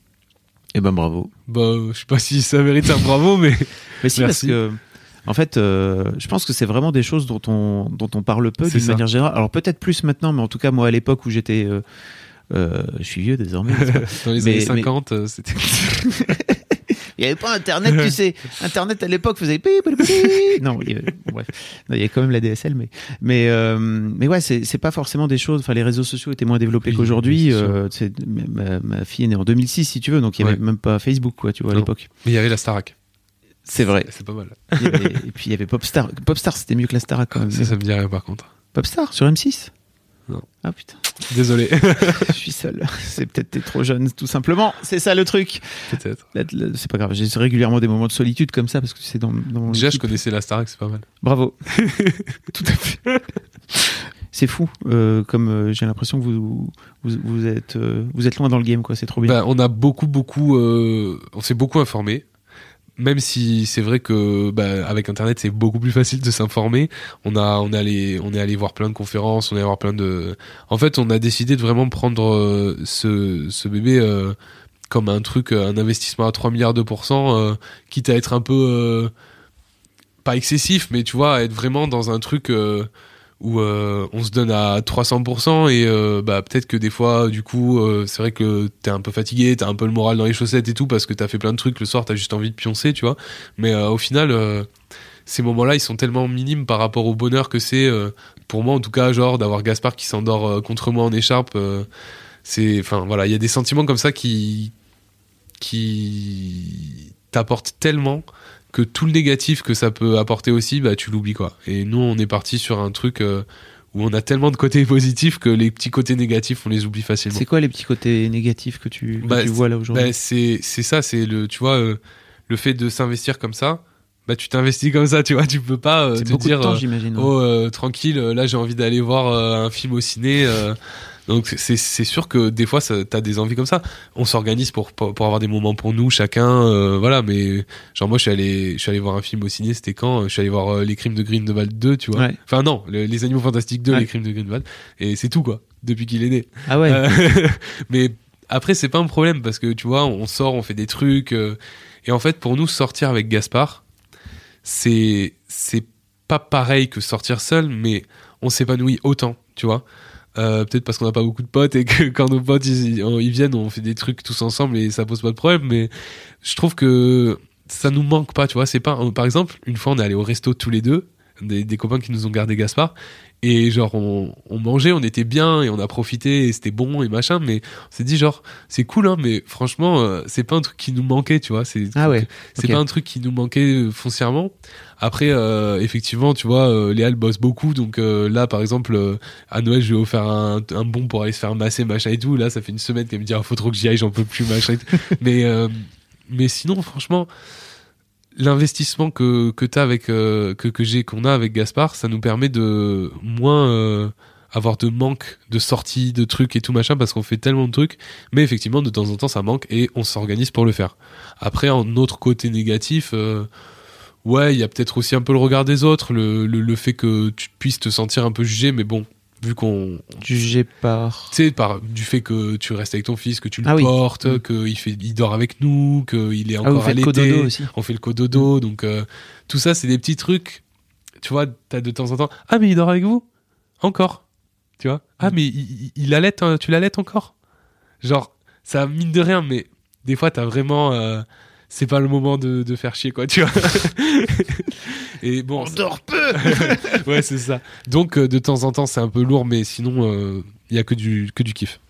Eh ben bravo. Bah je sais pas si ça mérite un bravo, mais mais si, merci. Parce que en fait, euh, je pense que c'est vraiment des choses dont on dont on parle peu c'est d'une ça. manière générale. Alors peut-être plus maintenant, mais en tout cas moi à l'époque où j'étais, euh, euh, je suis vieux désormais. Dans les mais, années cinquante, mais... euh, c'était. Il n'y avait pas Internet, tu sais. Internet à l'époque faisait. Non, il y avait... bon, bref, non, il y avait quand même la D S L, mais mais euh, mais ouais, c'est c'est pas forcément des choses. Enfin, les réseaux sociaux étaient moins développés oui, qu'aujourd'hui. Euh, ma, ma fille est née en deux mille six, si tu veux, donc il y avait ouais. même pas Facebook, quoi, tu vois, non. à l'époque. Mais il y avait la Starac. C'est vrai. C'est pas mal. Il y avait... Et puis il y avait Popstar. Popstar, c'était mieux que la Starac quand même. Ça, ça me dit rien par contre. Popstar sur M six. Non. Ah putain. Désolé. Je suis seul. C'est peut-être t'es trop jeune, tout simplement. C'est ça le truc. Peut-être. Là, là, c'est pas grave. J'ai régulièrement des moments de solitude comme ça parce que c'est dans, dans mon Déjà, équipe. je connaissais la Starac, c'est pas mal. Bravo. Tout à fait. C'est fou. Euh, comme euh, j'ai l'impression que vous vous, vous êtes euh, vous êtes loin dans le game, quoi. C'est trop bien. Bah, on a beaucoup beaucoup. Euh, on s'est beaucoup informé. Même si c'est vrai que bah, avec Internet c'est beaucoup plus facile de s'informer, on a on est allé on est allé voir plein de conférences, on est allé voir plein de. En fait, on a décidé de vraiment prendre euh, ce ce bébé euh, comme un truc, un investissement à trois milliards de pourcents, euh, quitte à être un peu euh, pas excessif, mais tu vois, à être vraiment dans un truc. Euh, où euh, on se donne à trois cents pour cent et euh, bah peut-être que des fois du coup euh, c'est vrai que t'es un peu fatigué, t'as un peu le moral dans les chaussettes et tout parce que t'as fait plein de trucs le soir, t'as juste envie de pioncer, tu vois, mais euh, au final euh, ces moments-là ils sont tellement minimes par rapport au bonheur que c'est euh, pour moi en tout cas, genre d'avoir Gaspard qui s'endort euh, contre moi en écharpe, euh, c'est enfin voilà, il y a des sentiments comme ça qui qui t'apportent tellement que tout le négatif que ça peut apporter aussi, bah tu l'oublies, quoi. Et nous on est parti sur un truc euh, où on a tellement de côtés positifs que les petits côtés négatifs on les oublie facilement. C'est quoi les petits côtés négatifs que tu, que bah, tu vois là aujourd'hui? Bah c'est c'est ça, c'est le tu vois euh, le fait de s'investir comme ça. Bah tu t'investis comme ça, tu vois, tu peux pas euh, te dire de temps, j'imagine, ouais. oh euh, tranquille, là j'ai envie d'aller voir euh, un film au ciné. Euh, Donc c'est c'est sûr que des fois ça, t'as des envies comme ça. On s'organise pour, pour pour avoir des moments pour nous chacun, euh, voilà. Mais genre moi je suis allé je suis allé voir un film au ciné. C'était quand je suis allé voir euh, Les Crimes de Grindelwald deux, tu vois. Ouais. Enfin non, le, Les Animaux Fantastiques deux, ouais. Les Crimes de Grindelwald. Et c'est tout, quoi. Depuis qu'il est né. Ah ouais. Euh, mais après c'est pas un problème parce que tu vois on sort, on fait des trucs. Euh, et en fait pour nous sortir avec Gaspard, c'est c'est pas pareil que sortir seul, mais on s'épanouit autant, tu vois. Euh, peut-être parce qu'on n'a pas beaucoup de potes et que quand nos potes ils, ils viennent on fait des trucs tous ensemble et ça pose pas de problème, mais je trouve que ça nous manque pas, tu vois. C'est pas, par exemple une fois on est allé au resto tous les deux des, des copains qui nous ont gardé Gaspard. Et genre, on, on mangeait, on était bien et on a profité et c'était bon et machin. Mais on s'est dit, genre, c'est cool, hein, mais franchement, euh, c'est pas un truc qui nous manquait, tu vois. C'est, Ah ouais. c'est Okay. pas un truc qui nous manquait euh, foncièrement. Après, euh, effectivement, tu vois, euh, Léa, elle bosse beaucoup. Donc euh, là, par exemple, euh, à Noël, je lui ai offert un, un bon pour aller se faire masser, machin et tout. Là, ça fait une semaine qu'elle me dit, ah, faut trop que j'y aille, j'en peux plus, machin et tout. mais, euh, mais sinon, franchement, l'investissement que que t'as avec euh, que que j'ai qu'on a avec Gaspard, ça nous permet de moins euh, avoir de manque de sorties, de trucs et tout machin, parce qu'on fait tellement de trucs. Mais effectivement, de temps en temps, ça manque et on s'organise pour le faire. Après, en autre côté négatif, euh, ouais, il y a peut-être aussi un peu le regard des autres, le le, le fait que tu puisses te sentir un peu jugé, mais bon. Vu qu'on jugé par tu sais par du fait que tu restes avec ton fils, que tu le ah oui. portes, mmh. qu'il fait il dort avec nous, qu'il est encore ah, vous à faites l'été, aussi. on fait le cododo, mmh. donc euh, tout ça c'est des petits trucs, tu vois, t'as de temps en temps, ah mais il dort avec vous encore, tu vois, ah mais il, il allait, tu l'allaites encore, genre ça mine de rien, mais des fois t'as vraiment euh, c'est pas le moment de, de faire chier, quoi, tu vois. Et bon, on ça... dort peu. Ouais, c'est ça. Donc, euh, de temps en temps, c'est un peu lourd, mais sinon, il euh, y a que du, que du kiff.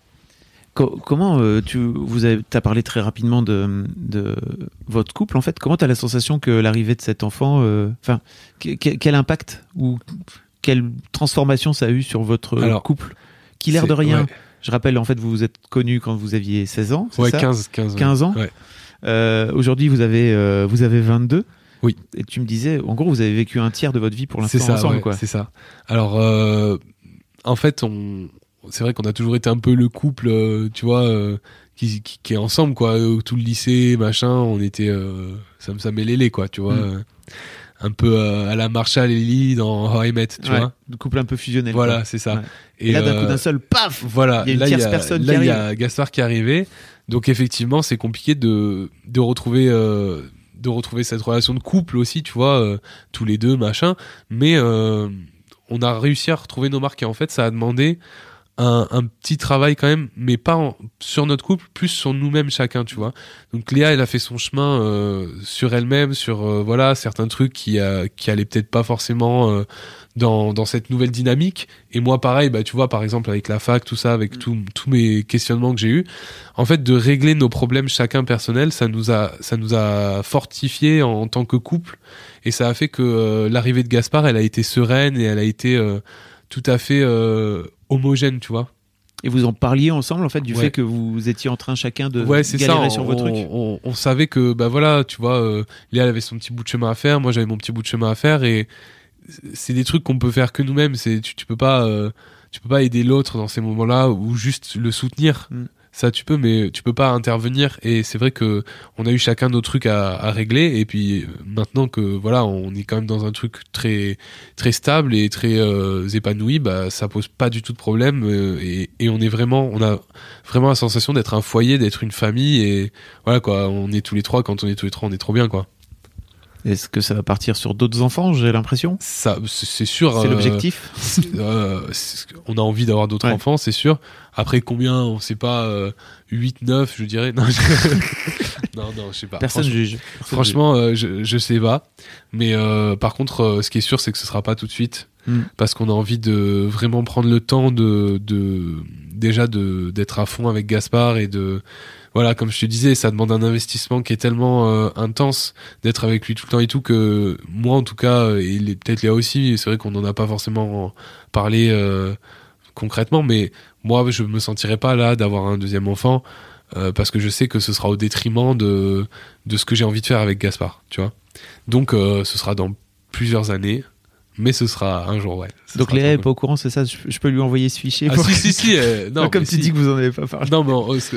Co- comment euh, tu vous avez, t'as parlé très rapidement de, de votre couple, en fait. Comment t'as la sensation que l'arrivée de cet enfant, enfin, euh, que, quel impact ou quelle transformation ça a eu sur votre Alors, couple, qui l'air de rien. Ouais. Je rappelle, en fait, vous vous êtes connus quand vous aviez seize ans, c'est ouais, ça quinze, quinze, quinze ans. Ouais. Euh, aujourd'hui, vous avez, euh, vous avez vingt-deux. Oui. Et tu me disais, en gros, vous avez vécu un tiers de votre vie pour l'instant c'est ça, ensemble, ouais, quoi. C'est ça. Alors, euh, en fait, on, c'est vrai qu'on a toujours été un peu le couple, euh, tu vois, euh, qui, qui, qui est ensemble, quoi. Euh, tout le lycée, machin, on était, euh, ça me ça mêlait, quoi, tu vois. Mm. Euh, un peu euh, à la Marshall et Lily dans How I Met, tu ouais, vois. Le couple un peu fusionnel. Voilà, quoi. c'est ça. Ouais. Et, et là, d'un euh, coup d'un seul, paf, voilà, il y a une là, tierce y a, personne là, qui arrive. Là, il y a Gaspard qui est arrivé. Donc, effectivement, c'est compliqué de, de retrouver, euh, de retrouver cette relation de couple aussi, tu vois, euh, tous les deux, machin. Mais euh, on a réussi à retrouver nos marques et en fait, ça a demandé un, un petit travail quand même, mais pas en, sur notre couple, plus sur nous-mêmes chacun, tu vois. Donc Léa, elle a fait son chemin euh, sur elle-même, sur euh, voilà certains trucs qui a, qui allaient peut-être pas forcément euh, dans dans cette nouvelle dynamique. Et moi, pareil, bah tu vois, par exemple avec la fac, tout ça, avec tous tous mes questionnements que j'ai eus, en fait, de régler nos problèmes chacun personnels, ça nous a ça nous a fortifié en, en tant que couple, et ça a fait que euh, l'arrivée de Gaspard, elle a été sereine et elle a été euh, tout à fait euh, homogène, tu vois. Et vous en parliez ensemble, en fait, du ouais. fait que vous étiez en train chacun de ouais, c'est galérer ça. sur on, vos trucs. On, on savait que, bah voilà, tu vois, euh, Léa elle avait son petit bout de chemin à faire, moi j'avais mon petit bout de chemin à faire, et c'est des trucs qu'on peut faire que nous-mêmes. C'est, tu, tu peux pas, euh, tu peux pas aider l'autre dans ces moments-là ou juste le soutenir. Mm. Ça, tu peux, mais tu peux pas intervenir. Et c'est vrai que on a eu chacun nos trucs à, à régler. Et puis maintenant que voilà, on est quand même dans un truc très très stable et très euh, épanoui, bah ça pose pas du tout de problème. Euh, et, et on est vraiment, on a vraiment la sensation d'être un foyer, d'être une famille. Et voilà quoi, on est tous les trois. Quand on est tous les trois, on est trop bien, quoi. Est-ce que ça va partir sur d'autres enfants, j'ai l'impression ? Ça, c'est sûr. C'est euh, l'objectif. euh, c'est, on a envie d'avoir d'autres ouais. enfants, c'est sûr. Après, combien, on sait pas, euh, huit, neuf, je dirais. Non, je... non, non, je sais pas. Personne franchement, juge. Personne franchement, juge. Euh, je, je sais pas. Mais euh, par contre, euh, ce qui est sûr, c'est que ce sera pas tout de suite. Mm. Parce qu'on a envie de vraiment prendre le temps de, de déjà de, d'être à fond avec Gaspard et de... Voilà, comme je te disais, ça demande un investissement qui est tellement euh, intense d'être avec lui tout le temps et tout que moi, en tout cas, et les, peut-être Léa aussi, c'est vrai qu'on n'en a pas forcément parlé euh, concrètement, mais moi, je me sentirais pas là d'avoir un deuxième enfant euh, parce que je sais que ce sera au détriment de, de ce que j'ai envie de faire avec Gaspard, tu vois. Donc, euh, ce sera dans plusieurs années. Mais ce sera un jour, ouais. Donc Léa est pas au courant, c'est ça ? Je peux lui envoyer ce fichier ah, pour... si, si, si. Euh, non, comme tu si. dis que vous en avez pas parlé. Non, mais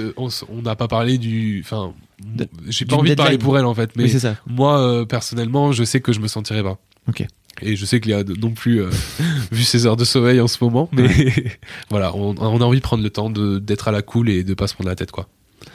on n'a pas parlé du... Enfin, de, j'ai pas envie deadline. de parler pour elle, en fait. Mais oui, c'est ça. Moi, euh, personnellement, je sais que je me sentirai pas. Ok. Et je sais que Léa non plus, euh, vu ses heures de sommeil en ce moment. Mais ouais. Voilà, on, on a envie de prendre le temps de, d'être à la cool et de pas se prendre la tête, quoi.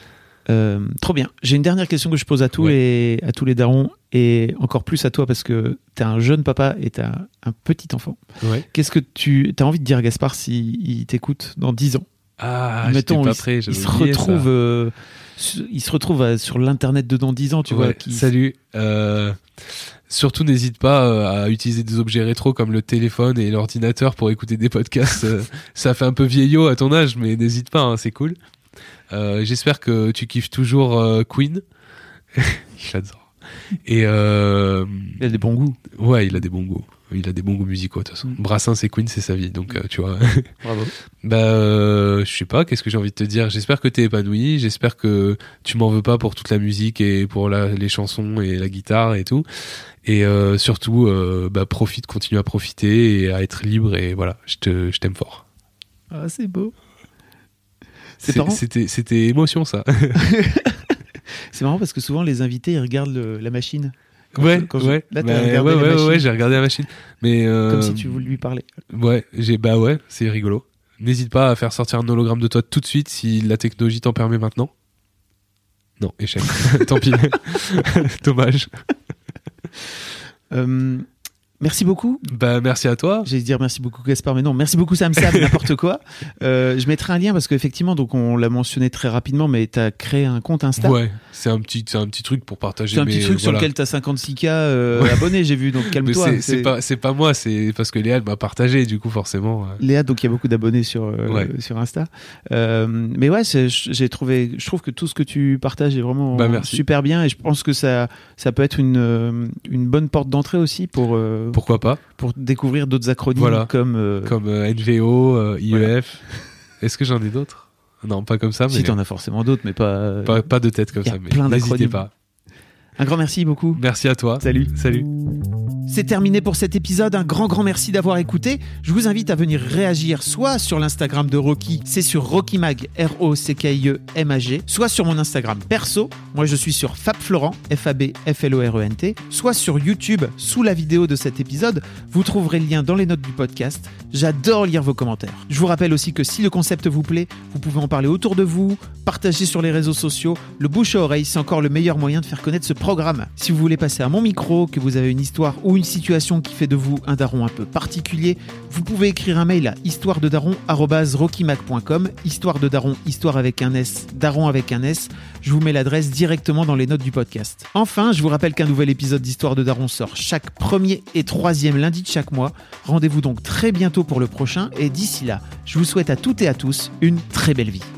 Euh, trop bien. J'ai une dernière question que je pose à tous, ouais. les, à tous les darons et encore plus à toi parce que t'es un jeune papa et t'as un petit enfant. Ouais. Qu'est-ce que tu as envie de dire à Gaspard s'il t'écoute dans dix ans ? Ah, Mettons, j'étais pas il, prêt, il j'avais se oublié retrouve, ça. euh, su- il se retrouve euh, sur l'internet de dans dix ans, tu Ouais, vois. Qui... Salut. Euh, surtout, n'hésite pas euh, à utiliser des objets rétro comme le téléphone et l'ordinateur pour écouter des podcasts. Euh, ça fait un peu vieillot à ton âge, mais n'hésite pas, hein, c'est cool. Euh, j'espère que tu kiffes toujours euh, Queen. J'adore. Et euh, Il a des bons goûts. ouais, il a des bons goûts. Il a des bons goûts musicaux, de toute façon. Mm. Brassens et Queen, c'est sa vie, donc euh, tu vois. Bravo. Bah, euh, je sais pas, qu'est-ce que j'ai envie de te dire. J'espère que t'es épanoui, j'espère que tu m'en veux pas pour toute la musique et pour la, les chansons et la guitare et tout. Et euh, surtout, euh, bah, profite, continue à profiter et à être libre, et voilà, je te, je t'aime fort. Ah, c'est beau. C'est C'est- marrant. C'était, c'était émotion, ça. C'est marrant parce que souvent les invités ils regardent le- la machine. Quand ouais, je- quand je- ouais. Là, t'as Bah, regardé ouais, la ouais, machine, ouais, j'ai regardé la machine. Mais euh, comme si tu voulais lui parler. ouais, j'ai, bah ouais, c'est rigolo. N'hésite pas à faire sortir un hologramme de toi tout de suite si la technologie t'en permet maintenant. Non, échec. Tant pis. Dommage. Euh, merci beaucoup. Bah, merci à toi. J'allais dire merci beaucoup Gaspard, mais non, merci beaucoup Sam Sam, n'importe quoi. Euh, je mettrai un lien parce qu'effectivement, donc on l'a mentionné très rapidement, mais tu as créé un compte Insta. Ouais, c'est un petit, c'est un petit truc pour partager. C'est un petit mes- truc sur voilà. lequel tu as cinquante-six K euh, Ouais. abonnés, j'ai vu, donc Mais calme-toi. c'est, c'est pas, c'est pas moi, c'est parce que Léa elle m'a partagé, du coup forcément. euh, Léa, donc il y a beaucoup d'abonnés sur, euh, Ouais. sur Insta. Euh, mais ouais, c'est- j'ai trouvé, je trouve que tout ce que tu partages est vraiment Bah, merci. super bien et je pense que ça, ça peut être une, euh, une bonne porte d'entrée aussi pour, euh, Pourquoi pas? pour découvrir d'autres acronymes Voilà. comme. euh, Comme euh, N V O, euh, I E F. Voilà. Est-ce que j'en ai d'autres? Non, pas comme ça, mais Si t'en as forcément d'autres, mais pas. pas, pas de tête comme y a ça. Mais plein n'hésitez d'acronymes. pas. Un grand merci beaucoup. Merci à toi. Salut. Salut. C'est terminé pour cet épisode. Un grand, grand merci d'avoir écouté. Je vous invite à venir réagir soit sur l'Instagram de Rocky, c'est sur RockyMag, R O C K I E M A G, soit sur mon Instagram perso. Moi, je suis sur FabFlorent, F A B F L O R E N T, soit sur YouTube, sous la vidéo de cet épisode. Vous trouverez le lien dans les notes du podcast. J'adore lire vos commentaires. Je vous rappelle aussi que si le concept vous plaît, vous pouvez en parler autour de vous, partager sur les réseaux sociaux. Le bouche à oreille, c'est encore le meilleur moyen de faire connaître ce programme. Si vous voulez passer à mon micro, que vous avez une histoire ou une situation qui fait de vous un daron un peu particulier, vous pouvez écrire un mail à histoire de daron arobase rockymac point com. Histoire de daron, histoire avec un S, daron avec un S. Je vous mets l'adresse directement dans les notes du podcast. Enfin, je vous rappelle qu'un nouvel épisode d'Histoire de Daron sort chaque premier et troisième lundi de chaque mois. Rendez-vous donc très bientôt pour le prochain et d'ici là, je vous souhaite à toutes et à tous une très belle vie.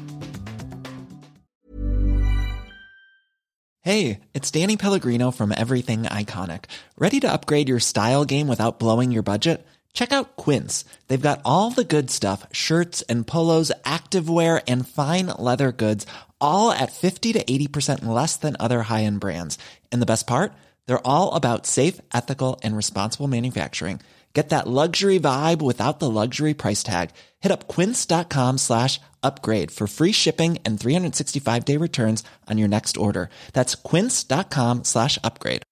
Hey, it's Danny Pellegrino from Everything Iconic. Ready to upgrade your style game without blowing your budget? Check out Quince. They've got all the good stuff, shirts and polos, activewear, and fine leather goods, all at fifty to eighty percent less than other high-end brands. And the best part? They're all about safe, ethical, and responsible manufacturing. Get that luxury vibe without the luxury price tag. Hit up quince.com slash upgrade for free shipping and three sixty-five day returns on your next order. That's quince.com slash upgrade.